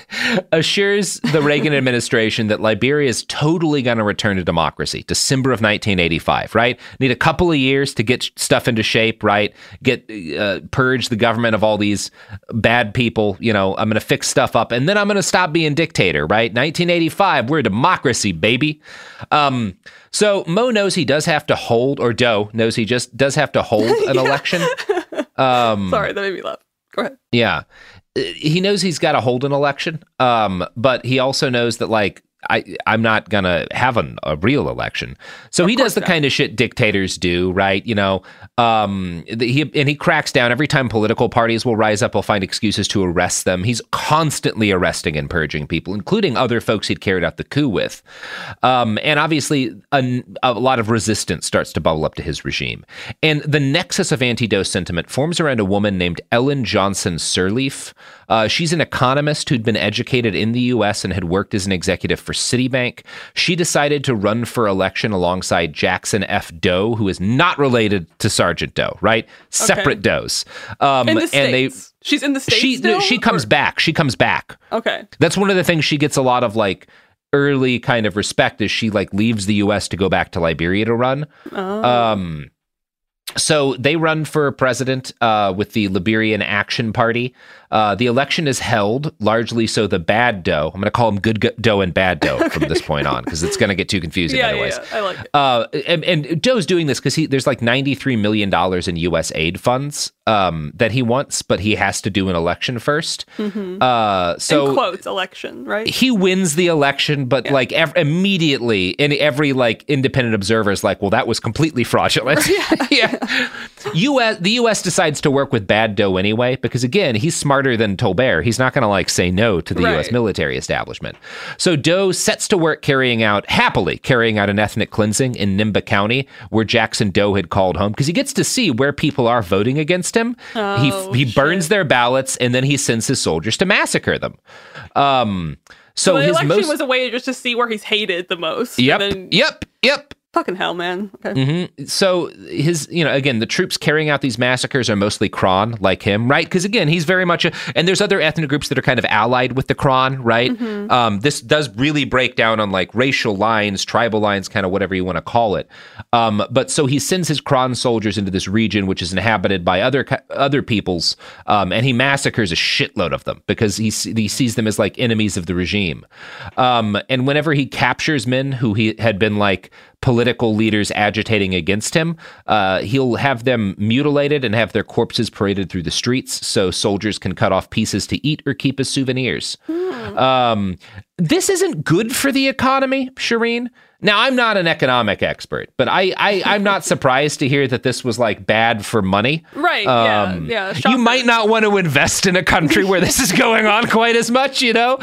S5: assures the Reagan administration that Liberia is totally going to return to democracy, December of nineteen eighty-five, right? Need a couple of years to get stuff into shape, right? Get, uh, purge the government of all these bad people, you know, I'm going to fix stuff up, and then I'm going to stop being dictator, right? nineteen eighty-five, we're a democracy, baby. Um, so Mo knows he does have to hold, or Doe knows he just does have to hold an election. Um,
S6: Sorry, that made me laugh. Go ahead.
S5: Yeah. He knows he's got to hold an election, um, but he also knows that, like, I, I'm not going to have an, a real election. So
S6: of
S5: he does the
S6: not.
S5: kind of shit dictators do, right? You know, um, he and he cracks down every time political parties will rise up. He'll find excuses to arrest them. He's constantly arresting and purging people, including other folks he'd carried out the coup with. Um, and obviously, a, a lot of resistance starts to bubble up to his regime. And the nexus of anti-Doe sentiment forms around a woman named Ellen Johnson Sirleaf. Uh, she's an economist who'd been educated in the U S and had worked as an executive for Citibank. She decided to run for election alongside Jackson F. Doe, who is not related to Sergeant Doe, right? Separate
S6: okay.
S5: Does. Um,
S6: in the
S5: and
S6: States.
S5: they,
S6: She's in the States
S5: she,
S6: still?
S5: She comes
S6: or?
S5: back. She comes back.
S6: Okay.
S5: That's one of the things she gets a lot of, like, early kind of respect is she, like, leaves the U S to go back to Liberia to run.
S6: Oh.
S5: Um, so they run for president uh, with the Liberian Action Party. Uh, the election is held largely so the bad Doe, I'm going to call him good Doe and bad Doe okay. from this point on, because it's going to get too confusing
S6: yeah,
S5: otherwise.
S6: Yeah, I like it.
S5: Uh, and, and Doe's doing this because he there's like ninety-three million dollars in U S aid funds um, that he wants, but he has to do an election first.
S6: Mm-hmm.
S5: Uh, so
S6: in quotes, election, right?
S5: He wins the election, but yeah. like ev- immediately, and every like independent observer is like, well, that was completely fraudulent.
S6: yeah.
S5: yeah. U S the U S decides to work with Bad Doe anyway, because again, he's smarter than Tolbert. He's not going to like say no to the right. U S military establishment. So Doe sets to work carrying out, happily carrying out an ethnic cleansing in Nimba County, where Jackson Doe had called home, because he gets to see where people are voting against him. Oh, he he burns their ballots, and then he sends his soldiers to massacre them. Um, so,
S6: so the
S5: his
S6: election
S5: most...
S6: was a way just to see where he's hated the most.
S5: Yep,
S6: then...
S5: yep, yep.
S6: Fucking hell, man. Okay.
S5: Mm-hmm. So his, you know, again, the troops carrying out these massacres are mostly Kron, like him, right? Because again, he's very much a, and there's other ethnic groups that are kind of allied with the Kron, right? Mm-hmm. Um, this does really break down on like racial lines, tribal lines, kind of whatever you want to call it. Um, but so he sends his Kron soldiers into this region, which is inhabited by other other peoples, um, and he massacres a shitload of them because he he sees them as like enemies of the regime. Um, and whenever he captures men who he had been like political leaders agitating against him, uh, he'll have them mutilated and have their corpses paraded through the streets so soldiers can cut off pieces to eat or keep as souvenirs. Mm. Um, this isn't good for the economy, Shireen. Now, I'm not an economic expert, but I, I, I'm not surprised to hear that this was like bad for money.
S6: Right,
S5: um,
S6: yeah, yeah.
S5: You might not want to invest in a country where this is going on quite as much, you know?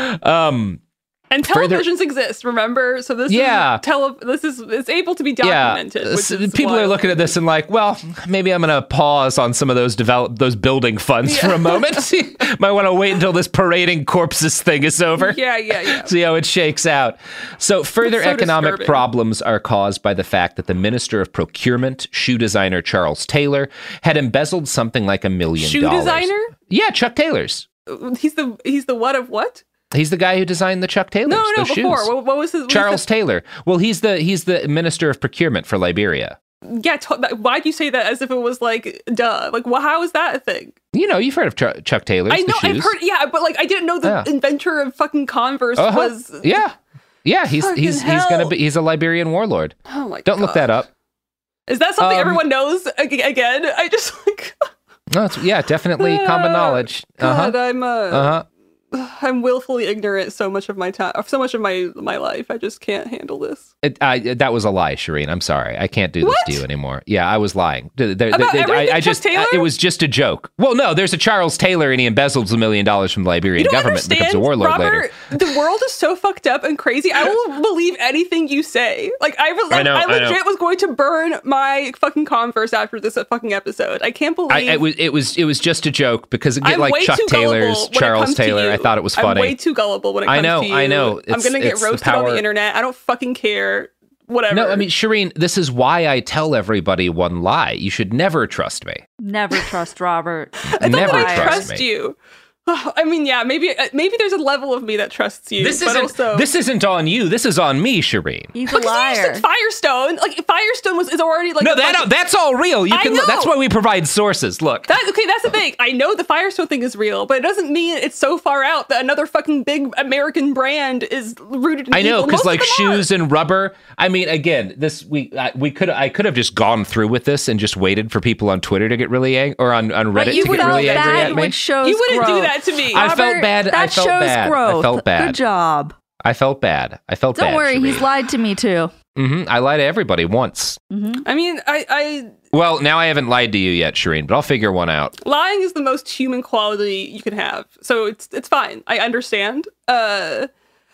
S5: Um,
S6: And televisions Further, exist, remember? So this
S5: yeah.
S6: is tele. This is it's able to be documented.
S5: Yeah.
S6: Which is
S5: People
S6: wild.
S5: are looking at this and like, well, maybe I'm going to pause on some of those develop those building funds yeah. for a moment. Might want to wait until this parading corpses thing is over.
S6: Yeah, yeah, yeah.
S5: See how it shakes out. So further
S6: so
S5: economic
S6: disturbing.
S5: problems are caused by the fact that the Minister of Procurement, shoe designer Charles Taylor, had embezzled something like a million
S6: shoe
S5: dollars.
S6: Shoe designer?
S5: Yeah, Chuck Taylor's.
S6: He's the he's the what of what?
S5: He's the guy who designed the Chuck Taylors.
S6: No, no,
S5: those
S6: before.
S5: shoes.
S6: What, what was his? What
S5: Charles
S6: was
S5: Taylor. Well, he's the he's the Minister of Procurement for Liberia.
S6: Yeah, t- why'd you say that as if it was like, duh? Like, well, how is that a thing?
S5: You know, you've heard of Ch- Chuck Taylor's.
S6: I know,
S5: the shoes.
S6: I've heard. Yeah, but like, I didn't know the
S5: yeah.
S6: inventor of fucking Converse
S5: uh-huh.
S6: was.
S5: Yeah, yeah. He's he's
S6: hell.
S5: he's gonna be. He's a Liberian warlord.
S6: Oh my!
S5: Don't
S6: God.
S5: look that up.
S6: Is that something
S5: um,
S6: everyone knows? Again, I just like.
S5: No, it's yeah, definitely common knowledge.
S6: God,
S5: uh-huh.
S6: I'm uh,
S5: uh-huh.
S6: I'm willfully ignorant so much of my time, so much of my my life. I just can't handle this.
S5: It, I, that was a lie, Shireen. I'm sorry. I can't do this
S6: what?
S5: to you anymore. Yeah, I was lying. There, there,
S6: About
S5: there,
S6: everything
S5: I, I
S6: Chuck
S5: just,
S6: Taylor?
S5: I, it was just a joke. Well, no, there's a Charles Taylor, and he embezzles a million dollars from the Liberian
S6: you don't
S5: government and becomes a warlord
S6: Robert,
S5: later.
S6: The world is so fucked up and crazy. I will believe anything you say. Like I, like,
S5: I, know,
S6: I legit
S5: I know.
S6: was going to burn my fucking Converse after this fucking episode. I can't believe.
S5: I, it was it was it was just a joke because again,
S6: I'm
S5: like
S6: way
S5: Chuck
S6: too
S5: Taylor's, Charles Taylor. I thought it was funny.
S6: I'm way too gullible when it comes
S5: I know,
S6: to you.
S5: I know.
S6: I'm
S5: It's,
S6: gonna get
S5: it's the
S6: roasted on
S5: power.
S6: the internet. I don't fucking care. Whatever.
S5: No, I mean, Shireen, this is why I tell everybody one lie. You should never trust me.
S18: Never trust Robert.
S6: I
S5: never
S6: I
S5: trust,
S6: trust
S5: me.
S6: you. I mean, yeah, maybe maybe there's a level of me that trusts you.
S5: This
S6: but
S5: isn't.
S6: also,
S5: This isn't on you. This is on me, Shireen.
S18: He's a liar.
S6: You said Firestone. Like Firestone was is already like
S5: no,
S6: a
S5: that
S6: fucking,
S5: that's all real. You
S6: I
S5: can.
S6: know.
S5: That's why we provide sources. Look.
S6: That, okay, that's the thing. I know the Firestone thing is real, but it doesn't mean it's so far out that another fucking big American brand is rooted in
S5: I know,
S6: because
S5: because like shoes are. and rubber. I mean, again, this we I, we could I could have just gone through with this and just waited for people on Twitter to get really angry or on, on Reddit
S18: you
S5: to get really angry at me.
S18: Shows
S6: you wouldn't
S18: growth.
S6: do that to me.
S5: I
S18: Robert,
S5: felt bad.
S18: That
S5: I felt
S18: shows
S5: bad.
S18: growth.
S5: I felt bad.
S18: Good job.
S5: I felt bad. I felt
S18: Don't
S5: bad.
S18: worry,
S5: Shireen.
S18: he's lied to me too.
S5: Mm-hmm. I lie to everybody once.
S18: Mm-hmm.
S6: I mean, I, I
S5: Well, now I haven't lied to you yet, Shireen, but I'll figure one out.
S6: lying is the most human quality you can have, so it's it's fine. I understand. Uh.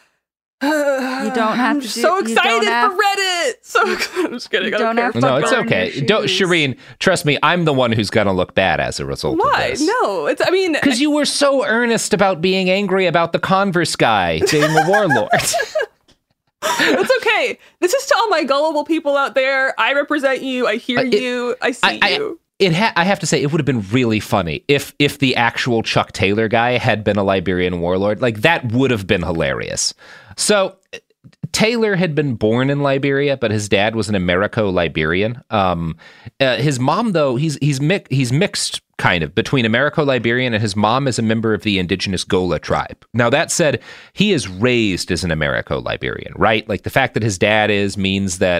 S18: You don't have
S6: I'm
S18: to. Do,
S6: so
S18: you
S6: excited
S18: don't have,
S6: for Reddit. So I'm just kidding. I
S18: don't
S6: don't
S18: have
S6: care.
S18: to
S5: No, it's
S18: burn
S5: okay.
S18: your
S5: Don't,
S18: shoes.
S5: Shireen. Trust me, I'm the one who's gonna look bad as a result
S6: Why?
S5: of this.
S6: No, it's. I mean,
S5: Because you were so earnest about being angry about the Converse guy being a warlord.
S6: it's okay. This is to all my gullible people out there. I represent you. I hear
S5: Uh, it-
S6: you. I see
S5: I, I,
S6: you.
S5: it ha- I have to say, it would have been really funny if if the actual Chuck Taylor guy had been a Liberian warlord. Like, that would have been hilarious. So, Taylor had been born in Liberia, but his dad was an Americo-Liberian. Um, uh, his mom, though, he's he's mi- he's mixed kind of between Americo-Liberian, and his mom is a member of the indigenous Gola tribe. Now, that said, he is raised as an Americo-Liberian, right? Like, the fact that his dad is means that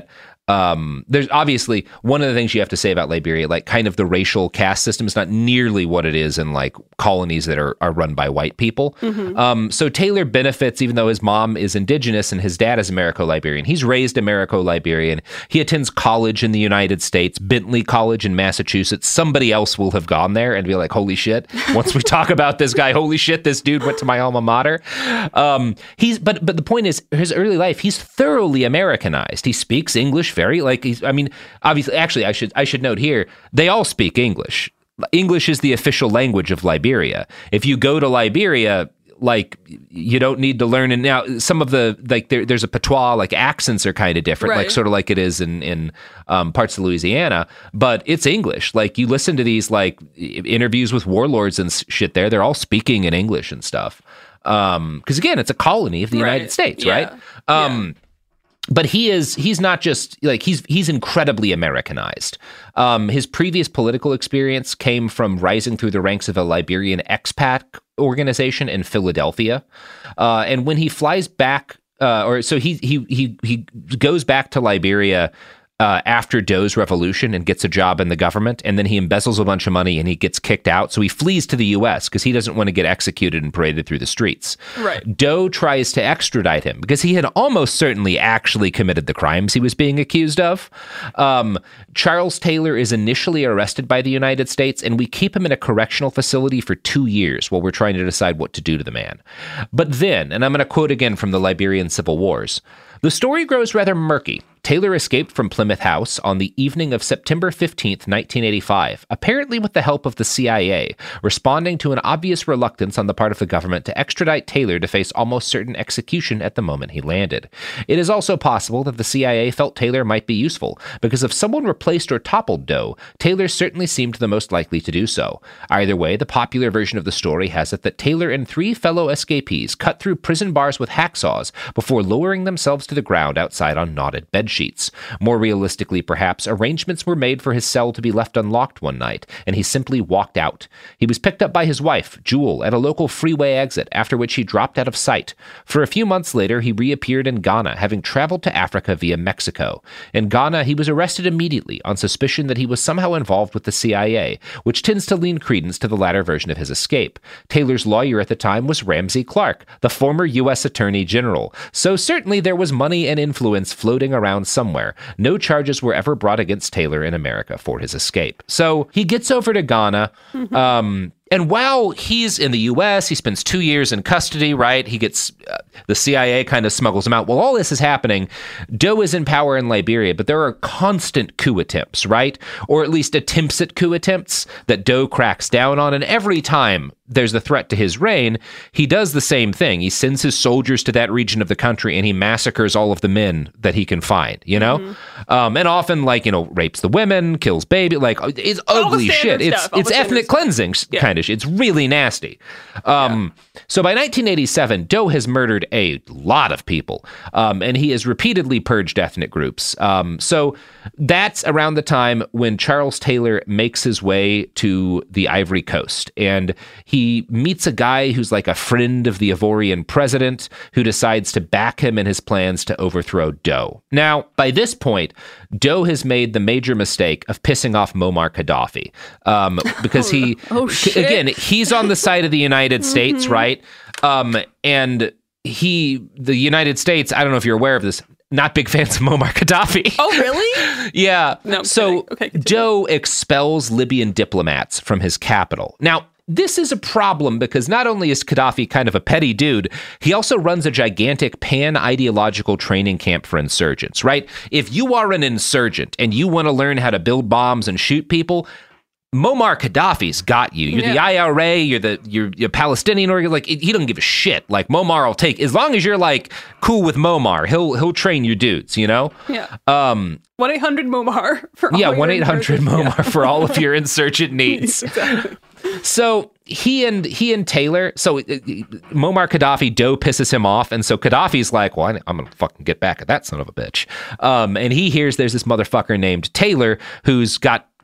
S5: Um, there's obviously one of the things you have to say about Liberia, like kind of the racial caste system is not nearly what it is in like colonies that are, are run by white people. Mm-hmm. Um, so Taylor benefits, even though his mom is indigenous and his dad is Americo-Liberian. He's raised Americo-Liberian. He attends college in the United States, Bentley College in Massachusetts. Somebody else will have gone there and be like, holy shit, once we talk about this guy, holy shit, this dude went to my alma mater. Um, he's, but, but the point is, his early life, he's thoroughly Americanized. He speaks English very, like, he's, I mean, obviously, actually, I should I should note here, they all speak English. English is the official language of Liberia. If you go to Liberia, like, you don't need to learn. And now some of the, like, there, there's a patois, like, accents are kind of different, right. like, sort of like it is in, in um, parts of Louisiana, but it's English. Like, you listen to these, like, interviews with warlords and shit there, they're all speaking in English and stuff. Um, because, again, it's a colony of the right. United States, yeah. right? Um, yeah. But he is, he's not just, like, he's he's incredibly Americanized. Um, his previous political experience came from rising through the ranks of a Liberian expat organization in Philadelphia. Uh, and when he flies back, uh, or so he he he he goes back to Liberia Uh, after Dough's revolution and gets a job in the government, and then he embezzles a bunch of money and he gets kicked out. So he flees to the U S because he doesn't want to get executed and paraded through the streets.
S6: Right.
S5: Dough tries to extradite him because he had almost certainly actually committed the crimes he was being accused of. Um, Charles Taylor is initially arrested by the United States, and we keep him in a correctional facility for two years while we're trying to decide what to do to the man. But then, and I'm going to quote again from the Liberian Civil Wars, the story grows rather murky. Taylor escaped from Plymouth House on the evening of September fifteenth, nineteen eighty-five, apparently with the help of the C I A, responding to an obvious reluctance on the part of the government to extradite Taylor to face almost certain execution at the moment he landed. It is also possible that the C I A felt Taylor might be useful, because if someone replaced or toppled Dough, Taylor certainly seemed the most likely to do so. Either way, the popular version of the story has it that Taylor and three fellow escapees cut through prison bars with hacksaws before lowering themselves to the ground outside on knotted bed sheets. More realistically, perhaps, arrangements were made for his cell to be left unlocked one night, and he simply walked out. He was picked up by his wife, Jewel, at a local freeway exit, after which he dropped out of sight. For a few months later, he reappeared in Ghana, having traveled to Africa via Mexico. In Ghana, he was arrested immediately on suspicion that he was somehow involved with the C I A, which tends to lean credence to the latter version of his escape. Taylor's lawyer at the time was Ramsey Clark, the former U S Attorney General, so certainly there was money and influence floating around somewhere. No charges were ever brought against Taylor in America for his escape. So he gets over to Ghana, mm-hmm. um, and while he's in the U S, he spends two years in custody, right? He gets, uh, the C I A kind of smuggles him out. While all this is happening, Dough is in power in Liberia, but there are constant coup attempts, right? Or at least attempts at coup attempts that Dough cracks down on. And every time there's a threat to his reign, he does the same thing. He sends his soldiers to that region of the country and he massacres all of the men that he can find, you know? Mm-hmm. Um, and often, like, you know, rapes the women, kills baby, like, it's ugly shit. It's, it's ethnic cleansing yeah. kind of shit. It's really nasty. Um, yeah. So by nineteen eighty-seven, Dough has murdered a lot of people, um, and he has repeatedly purged ethnic groups. Um, so that's around the time when Charles Taylor makes his way to the Ivory Coast, and he meets a guy who's like a friend of the Ivorian president who decides to back him in his plans to overthrow Dough. Now, by this point, Dough has made the major mistake of pissing off Muammar Gaddafi, um, because he,
S6: oh, shit.
S5: again, he's on the side of the United States, mm-hmm. right? Um, and he, the United States, I don't know if you're aware of this, not big fans of Muammar Gaddafi.
S6: Oh, really?
S5: yeah.
S6: No,
S5: so
S6: okay,
S5: Dough expels Libyan diplomats from his capital. Now, this is a problem because not only is Gaddafi kind of a petty dude, he also runs a gigantic pan-ideological training camp for insurgents, right? If you are an insurgent and you want to learn how to build bombs and shoot people, Muammar Gaddafi's got you. You're yeah. the I R A, you're the you're, you're Palestinian, or like he doesn't give a shit. Like Muammar will take, as long as you're like cool with Muammar, he'll he'll train your dudes, you know?
S6: Yeah.
S5: Um
S6: one eight hundred Muammar for all
S5: Yeah, one eight hundred Muammar
S6: yeah.
S5: for all of your insurgent needs.
S6: Exactly.
S5: So he and he and Taylor, so uh, Muammar Gaddafi, Dough pisses him off, and so Gaddafi's like, well, I, I'm gonna fucking get back at that son of a bitch. Um, and he hears there's this motherfucker named Taylor who's got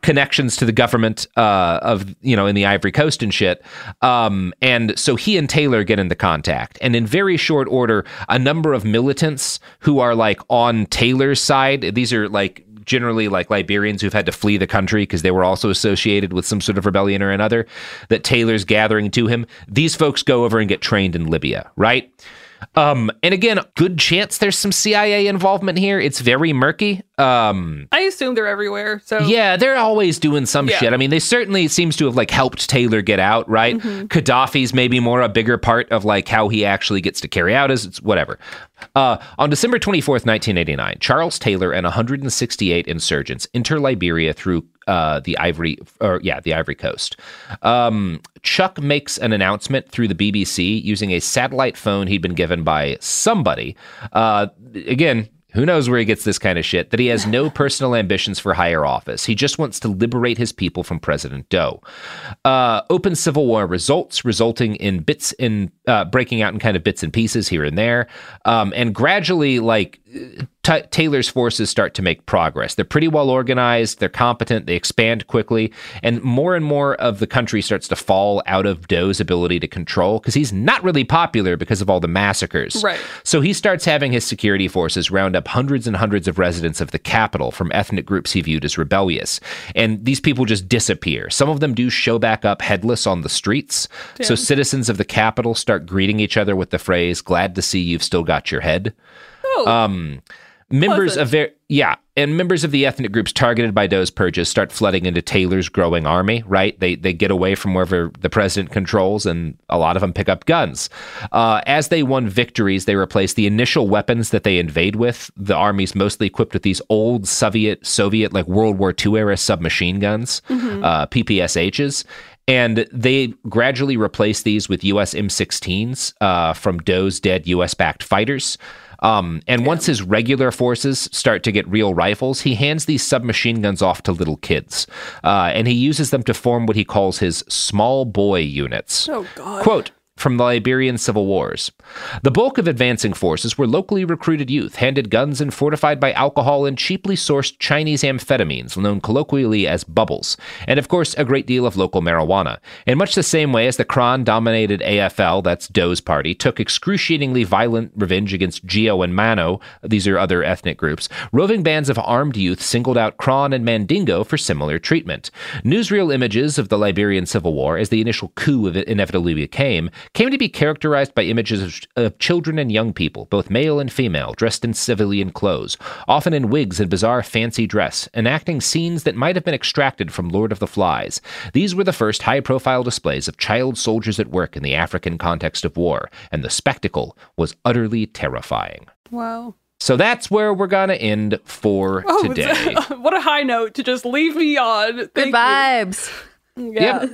S5: connections to the government uh, of, you know, in the Ivory Coast and shit. Um, and so he and Taylor get into contact. And in very short order, a number of militants who are like on Taylor's side, these are like generally like Liberians who've had to flee the country because they were also associated with some sort of rebellion or another, that Taylor's gathering to him. These folks go over and get trained in Libya, right? Um, and again, good chance there's some C I A involvement here. It's very murky. Um,
S6: I assume they're everywhere. So
S5: yeah, they're always doing some
S6: Yeah.
S5: shit. I mean, they certainly seems to have like helped Taylor get out, right?
S6: Mhm.
S5: Gaddafi's maybe more a bigger part of like how he actually gets to carry out his whatever. Uh, on December twenty-fourth, nineteen eighty-nine, Charles Taylor and one hundred sixty-eight insurgents enter Liberia through uh, the Ivory, or yeah, the Ivory Coast. Um, Chuck makes an announcement through the B B C using a satellite phone he'd been given by somebody. Uh, again, who knows where he gets this kind of shit, that he has no personal ambitions for higher office. He just wants to liberate his people from President Doe. Uh, open civil war results, resulting in bits in uh, breaking out in kind of bits and pieces here and there. Um, and gradually, like, T- Taylor's forces start to make progress. They're pretty well organized. They're competent. They expand quickly. And more and more of the country starts to fall out of Doe's ability to control because he's not really popular because of all the massacres.
S6: Right.
S5: So he starts having his security forces round up hundreds and hundreds of residents of the capital from ethnic groups he viewed as rebellious. And these people just disappear. Some of them do show back up headless on the streets.
S6: Damn.
S5: So citizens of the capital start greeting each other with the phrase, "Glad to see you've still got your head."
S6: Oh.
S5: Um, members of their, yeah, and members of the ethnic groups targeted by Doe's purges start flooding into Taylor's growing army, right? They they get away from wherever the president controls, and a lot of them pick up guns. Uh, as they won victories, they replaced the initial weapons that they invade with. The army's mostly equipped with these old Soviet, Soviet like World War Two era submachine guns,
S6: Mhm.
S5: uh, P P S H's. And they gradually replaced these with U S M sixteens uh, from Doe's dead U S-backed fighters. Um, and once his regular forces start to get real rifles, he hands these submachine guns off to little kids. Uh, and he uses them to form what he calls his small boy units.
S6: Oh, God.
S5: Quote, from the Liberian Civil Wars. The bulk of advancing forces were locally recruited youth, handed guns and fortified by alcohol and cheaply sourced Chinese amphetamines, known colloquially as bubbles, and of course a great deal of local marijuana. In much the same way as the Kron-dominated A F L, that's Doe's party, took excruciatingly violent revenge against Geo and Mano, these are other ethnic groups, roving bands of armed youth singled out Kron and Mandingo for similar treatment. Newsreel images of the Liberian Civil War, as the initial coup of it inevitably became, came to be characterized by images of, of children and young people, both male and female, dressed in civilian clothes, often in wigs and bizarre fancy dress, enacting scenes that might have been extracted from Lord of the Flies. These were the first high-profile displays of child soldiers at work in the African context of war, and the spectacle was utterly terrifying.
S6: Wow.
S5: So that's where we're going to end for
S6: Oh,
S5: today.
S6: what a high note to just leave me on. Thank
S18: Good
S6: you.
S18: vibes.
S6: Yeah.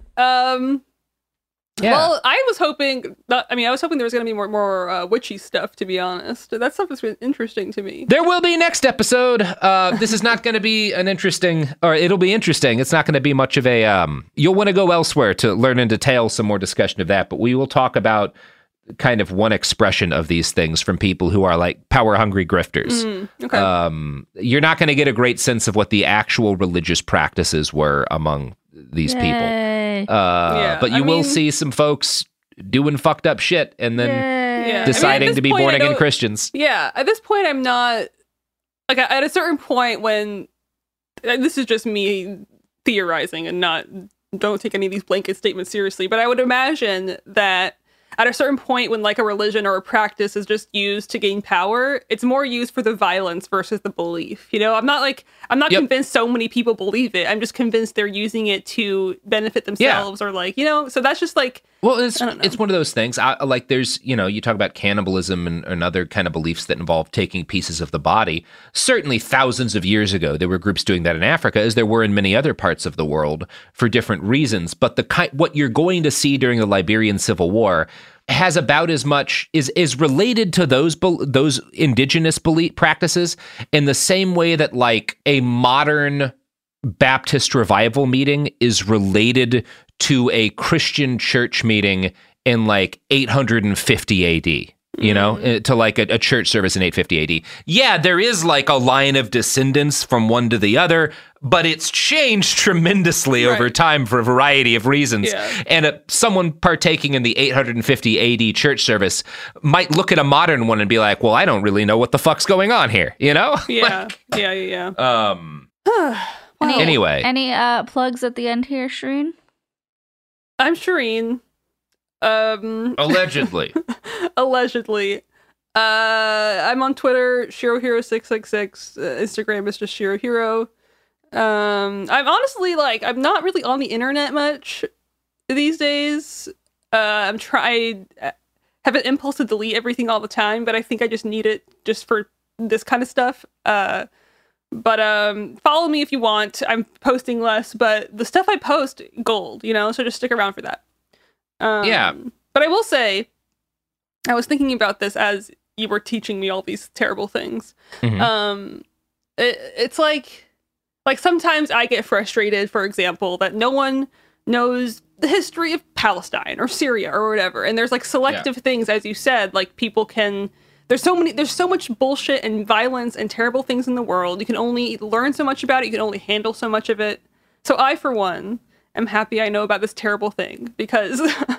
S6: um.
S5: Yeah.
S6: Well, I was hoping. Not, I mean, I was hoping there was going to be more more uh, witchy stuff. To be honest, that stuff has been interesting to me.
S5: There will be next episode. Uh, this is not going to be an interesting, or it'll be interesting. It's not going to be much of a. Um, you'll want to go elsewhere to learn in detail some more discussion of that. But we will talk about kind of one expression of these things from people who are like power hungry grifters.
S6: Mm, okay.
S5: Um, you're not going to get a great sense of what the actual religious practices were among these
S18: Yay.
S5: people. Uh,
S6: Yeah,
S5: but you
S6: I
S5: will
S6: mean-
S5: see some folks doing fucked up shit and then
S6: Yeah.
S5: deciding
S6: I mean, at
S5: to
S6: this
S5: be
S6: point,
S5: born
S6: I
S5: again
S6: don't-
S5: Christians.
S6: Yeah, at this point, I'm not like at a certain point when and this is just me theorizing and not don't take any of these blanket statements seriously. But I would imagine that at a certain point when like a religion or a practice is just used to gain power, it's more used for the violence versus the belief. You know, I'm not like I'm not
S5: Yep.
S6: convinced so many people believe it. I'm just convinced they're using it to benefit themselves or like, you know, so that's just like
S5: Well, it's
S6: I don't know.
S5: it's one of those things. I, like there's, you know, you talk about cannibalism and, and other kind of beliefs that involve taking pieces of the body. Certainly thousands of years ago, there were groups doing that in Africa, as there were in many other parts of the world for different reasons. But the ki- what you're going to see during the Liberian Civil War has about as much is is related to those bel- those indigenous belief practices in the same way that like a modern Baptist revival meeting is related to a Christian church meeting in like eight hundred fifty A D. You know, mm-hmm. to like a, a church service in eight fifty A D. Yeah, there is like a line of descendants from one to the other, but it's changed tremendously right. over time for a variety of reasons.
S6: Yeah.
S5: And a, someone partaking in the eight hundred fifty A D church service might look at a modern one and be like, well, I don't really know what the fuck's going on here, you know?
S6: Yeah,
S5: like,
S6: yeah, yeah, yeah.
S5: Um,
S18: any,
S5: anyway.
S18: Any uh, plugs at the end here, Shireen?
S6: I'm Shireen. Um,
S5: Allegedly.
S6: Allegedly. Uh, I'm on Twitter, ShiroHero six six six. Uh, Instagram is just ShiroHero. Um, I'm honestly, like, I'm not really on the internet much these days. Uh, I'm trying, I have an impulse to delete everything all the time, but I think I just need it just for this kind of stuff. Uh, but um, follow me if you want. I'm posting less, but the stuff I post, gold, you know, so just stick around for that. Um,
S5: yeah.
S6: But I will say, I was thinking about this as you were teaching me all these terrible things.
S5: Mm-hmm.
S6: Um, it, it's like, like sometimes I get frustrated, for example, that no one knows the history of Palestine or Syria or whatever. And there's like selective yeah. things, as you said, like people can, there's so many, there's so much bullshit and violence and terrible things in the world. You can only learn so much about it. You can only handle so much of it. So I, for one, am happy I know about this terrible thing because yeah.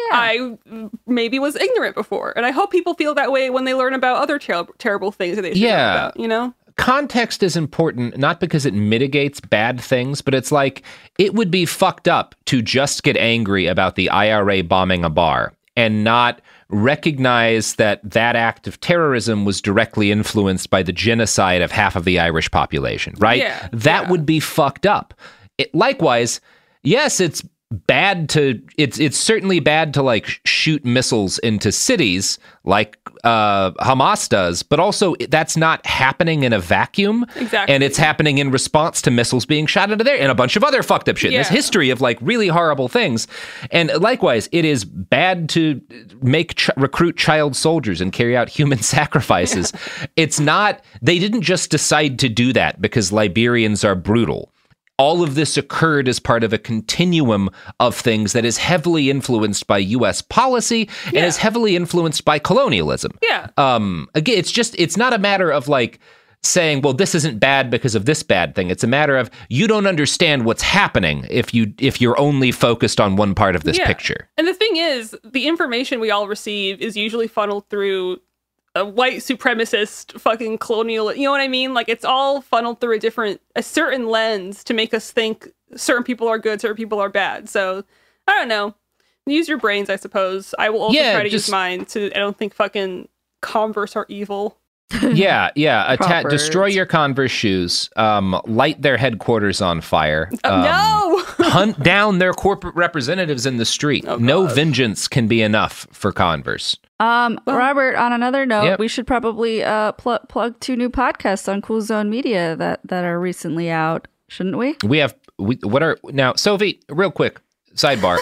S6: I maybe was ignorant before. And I hope people feel that way when they learn about other ter- terrible things that they should
S5: yeah.
S6: know about, you know?
S5: Context is important, not because it mitigates bad things, but it's like, it would be fucked up to just get angry about the I R A bombing a bar and not recognize that that act of terrorism was directly influenced by the genocide of half of the Irish population, right?
S6: Yeah.
S5: That
S6: yeah.
S5: would be fucked up. It, likewise, yes, it's bad to, it's it's certainly bad to like shoot missiles into cities like uh, Hamas does, but also that's not happening in a vacuum.
S6: Exactly.
S5: And it's happening in response to missiles being shot into there and a bunch of other fucked up shit.
S6: Yeah.
S5: There's history of like really horrible things. And likewise, it is bad to make ch- recruit child soldiers and carry out human sacrifices. Yeah. It's not, they didn't just decide to do that because Liberians are brutal. All of this occurred as part of a continuum of things that is heavily influenced by U S policy and
S6: yeah.
S5: is heavily influenced by colonialism.
S6: Yeah.
S5: Um, again, it's just, it's not a matter of like saying, well, this isn't bad because of this bad thing. It's a matter of you don't understand what's happening if you if you're only focused on one part of this
S6: yeah.
S5: picture.
S6: And the thing is, the information we all receive is usually funneled through a white supremacist fucking colonial, you know what I mean? Like, it's all funneled through a different, a certain lens to make us think certain people are good, certain people are bad. So, I don't know. Use your brains, I suppose. I will also
S5: yeah,
S6: try to
S5: just,
S6: use mine to, I don't think fucking Converse are evil.
S5: yeah, yeah. Atta- destroy your Converse shoes. Um, light their headquarters on fire. Um,
S6: uh, no!
S5: Hunt down their corporate representatives in the street.
S6: Oh,
S5: no vengeance can be enough for Converse.
S18: Um, Robert, on another note,
S5: yep.
S18: we should probably uh, pl- plug two new podcasts on Cool Zone Media that, that are recently out, shouldn't we?
S5: We have, we, what are, now, Sophie, real quick, sidebar.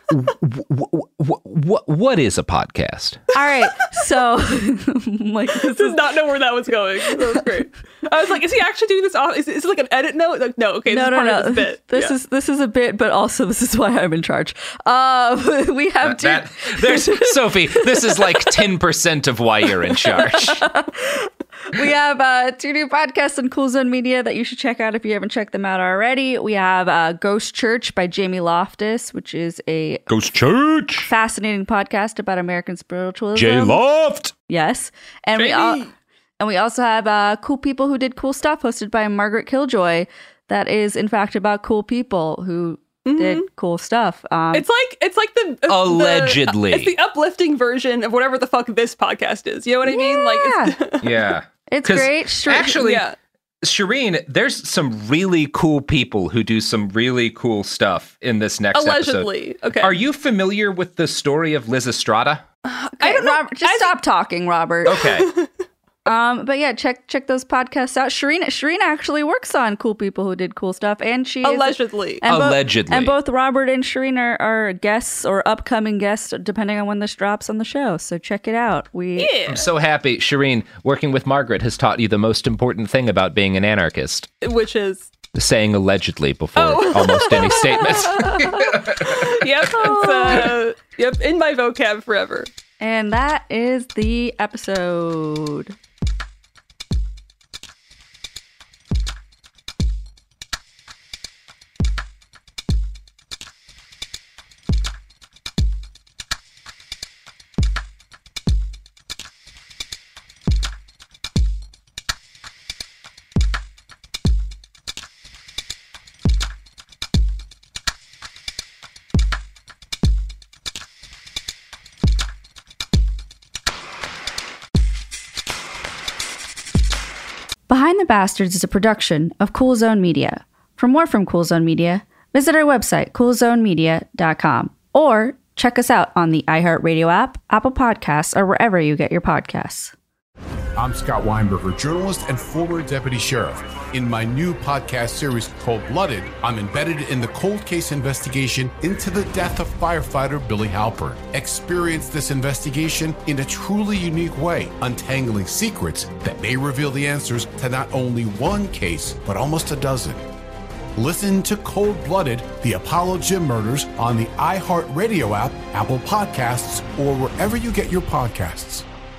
S5: What, what, what is a podcast?
S18: All right, so like
S6: this does not know where that was going. That was great. I was like, is he actually doing this off? Is, is it like an edit note? Like, no, okay, this
S18: no,
S6: is
S18: no,
S6: part
S18: no.
S6: of this bit.
S18: This
S6: yeah.
S18: is this is a bit, but also this is why I'm in charge. Uh, we have
S5: uh,
S18: two.
S5: That, there's Sophie. This is like ten percent of why you're in charge.
S18: We have uh, two new podcasts on Cool Zone Media that you should check out if you haven't checked them out already. We have uh, Ghost Church by Jamie Loftus, which is a
S5: Ghost Church
S18: fascinating podcast about American spiritualism.
S5: J Loft,
S18: yes, and Jamie. we all, and we also have uh, Cool People Who Did Cool Stuff, hosted by Margaret Killjoy. That is, in fact, about cool people who mm-hmm. did cool stuff. Um,
S6: it's like it's like the uh,
S5: allegedly
S6: the, uh, it's the uplifting version of whatever the fuck this podcast is. You know what I
S18: yeah.
S6: mean? Like, it's,
S5: yeah.
S18: It's great. Sh-
S5: Actually,
S6: yeah.
S5: Shireen, there's some really cool people who do some really cool stuff in this next
S6: Allegedly.
S5: episode.
S6: Okay.
S5: Are you familiar with the story of Liz Estrada?
S18: Uh, okay, I don't know. Robert, just I stop th- talking, Robert.
S5: Okay.
S18: Um, but yeah, check check those podcasts out. Shireen Shireen actually works on Cool People Who Did Cool Stuff, and she
S6: allegedly,
S18: is, and
S5: allegedly,
S18: bo- and both Robert and Shireen are, are guests or upcoming guests, depending on when this drops on the show. So check it out. We
S6: yeah.
S5: I'm so happy, Shireen. Working with Margaret has taught you the most important thing about being an anarchist,
S6: which is
S5: saying allegedly before
S6: oh.
S5: almost any statement.
S6: Yep, it's uh, yep, in my vocab forever.
S18: And that is the episode. Behind the Bastards is a production of Cool Zone Media. For more from Cool Zone Media, visit our website, cool zone media dot com, or check us out on the iHeartRadio app, Apple Podcasts, or wherever you get your podcasts.
S1: I'm Scott Weinberger, journalist and former deputy sheriff. In my new podcast series called Blooded, I'm embedded in the cold case investigation into the death of firefighter Billy Halpern. Experience this investigation in a truly unique way, untangling secrets that may reveal the answers to not only one case, but almost a dozen. Listen to Cold Blooded, the Apollo Gym Murders on the iHeartRadio app, Apple Podcasts, or wherever you get your podcasts.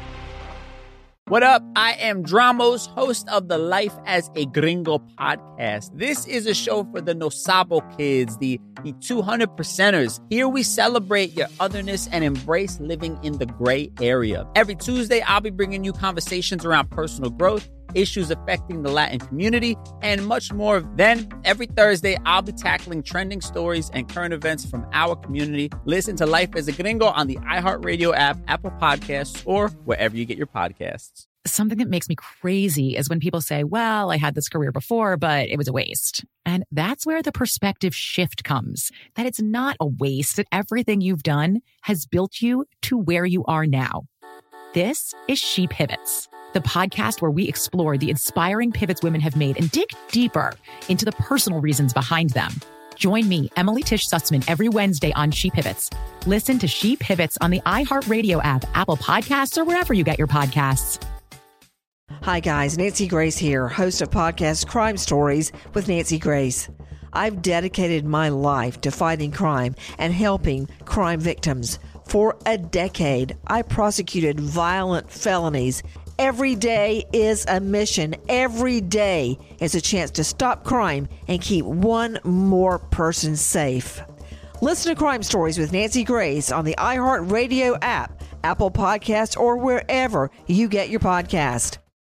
S2: What up? I am Dramos, host of the Life as a Gringo podcast. This is a show for the No Sabo kids, the, the two hundred percenters. Here we celebrate your otherness and embrace living in the gray area. Every Tuesday, I'll be bringing you conversations around personal growth, issues affecting the Latin community, and much more. Then, every Thursday, I'll be tackling trending stories and current events from our community. Listen to Life as a Gringo on the iHeartRadio app, Apple Podcasts, or wherever you get your podcasts.
S3: Something that makes me crazy is when people say, well, I had this career before, but it was a waste. And that's where the perspective shift comes, that it's not a waste, that everything you've done has built you to where you are now. This is She Pivots, the podcast where we explore the inspiring pivots women have made and dig deeper into the personal reasons behind them. Join me, Emily Tish Sussman, every Wednesday on She Pivots. Listen to She Pivots on the iHeartRadio app, Apple Podcasts, or wherever you get your podcasts.
S4: Hi guys, Nancy Grace here, host of podcast Crime Stories with Nancy Grace. I've dedicated my life to fighting crime and helping crime victims. For a decade, I prosecuted violent felonies. Every day is a mission. Every day is a chance to stop crime and keep one more person safe. Listen to Crime Stories with Nancy Grace on the iHeartRadio app, Apple Podcasts, or wherever you get your podcast.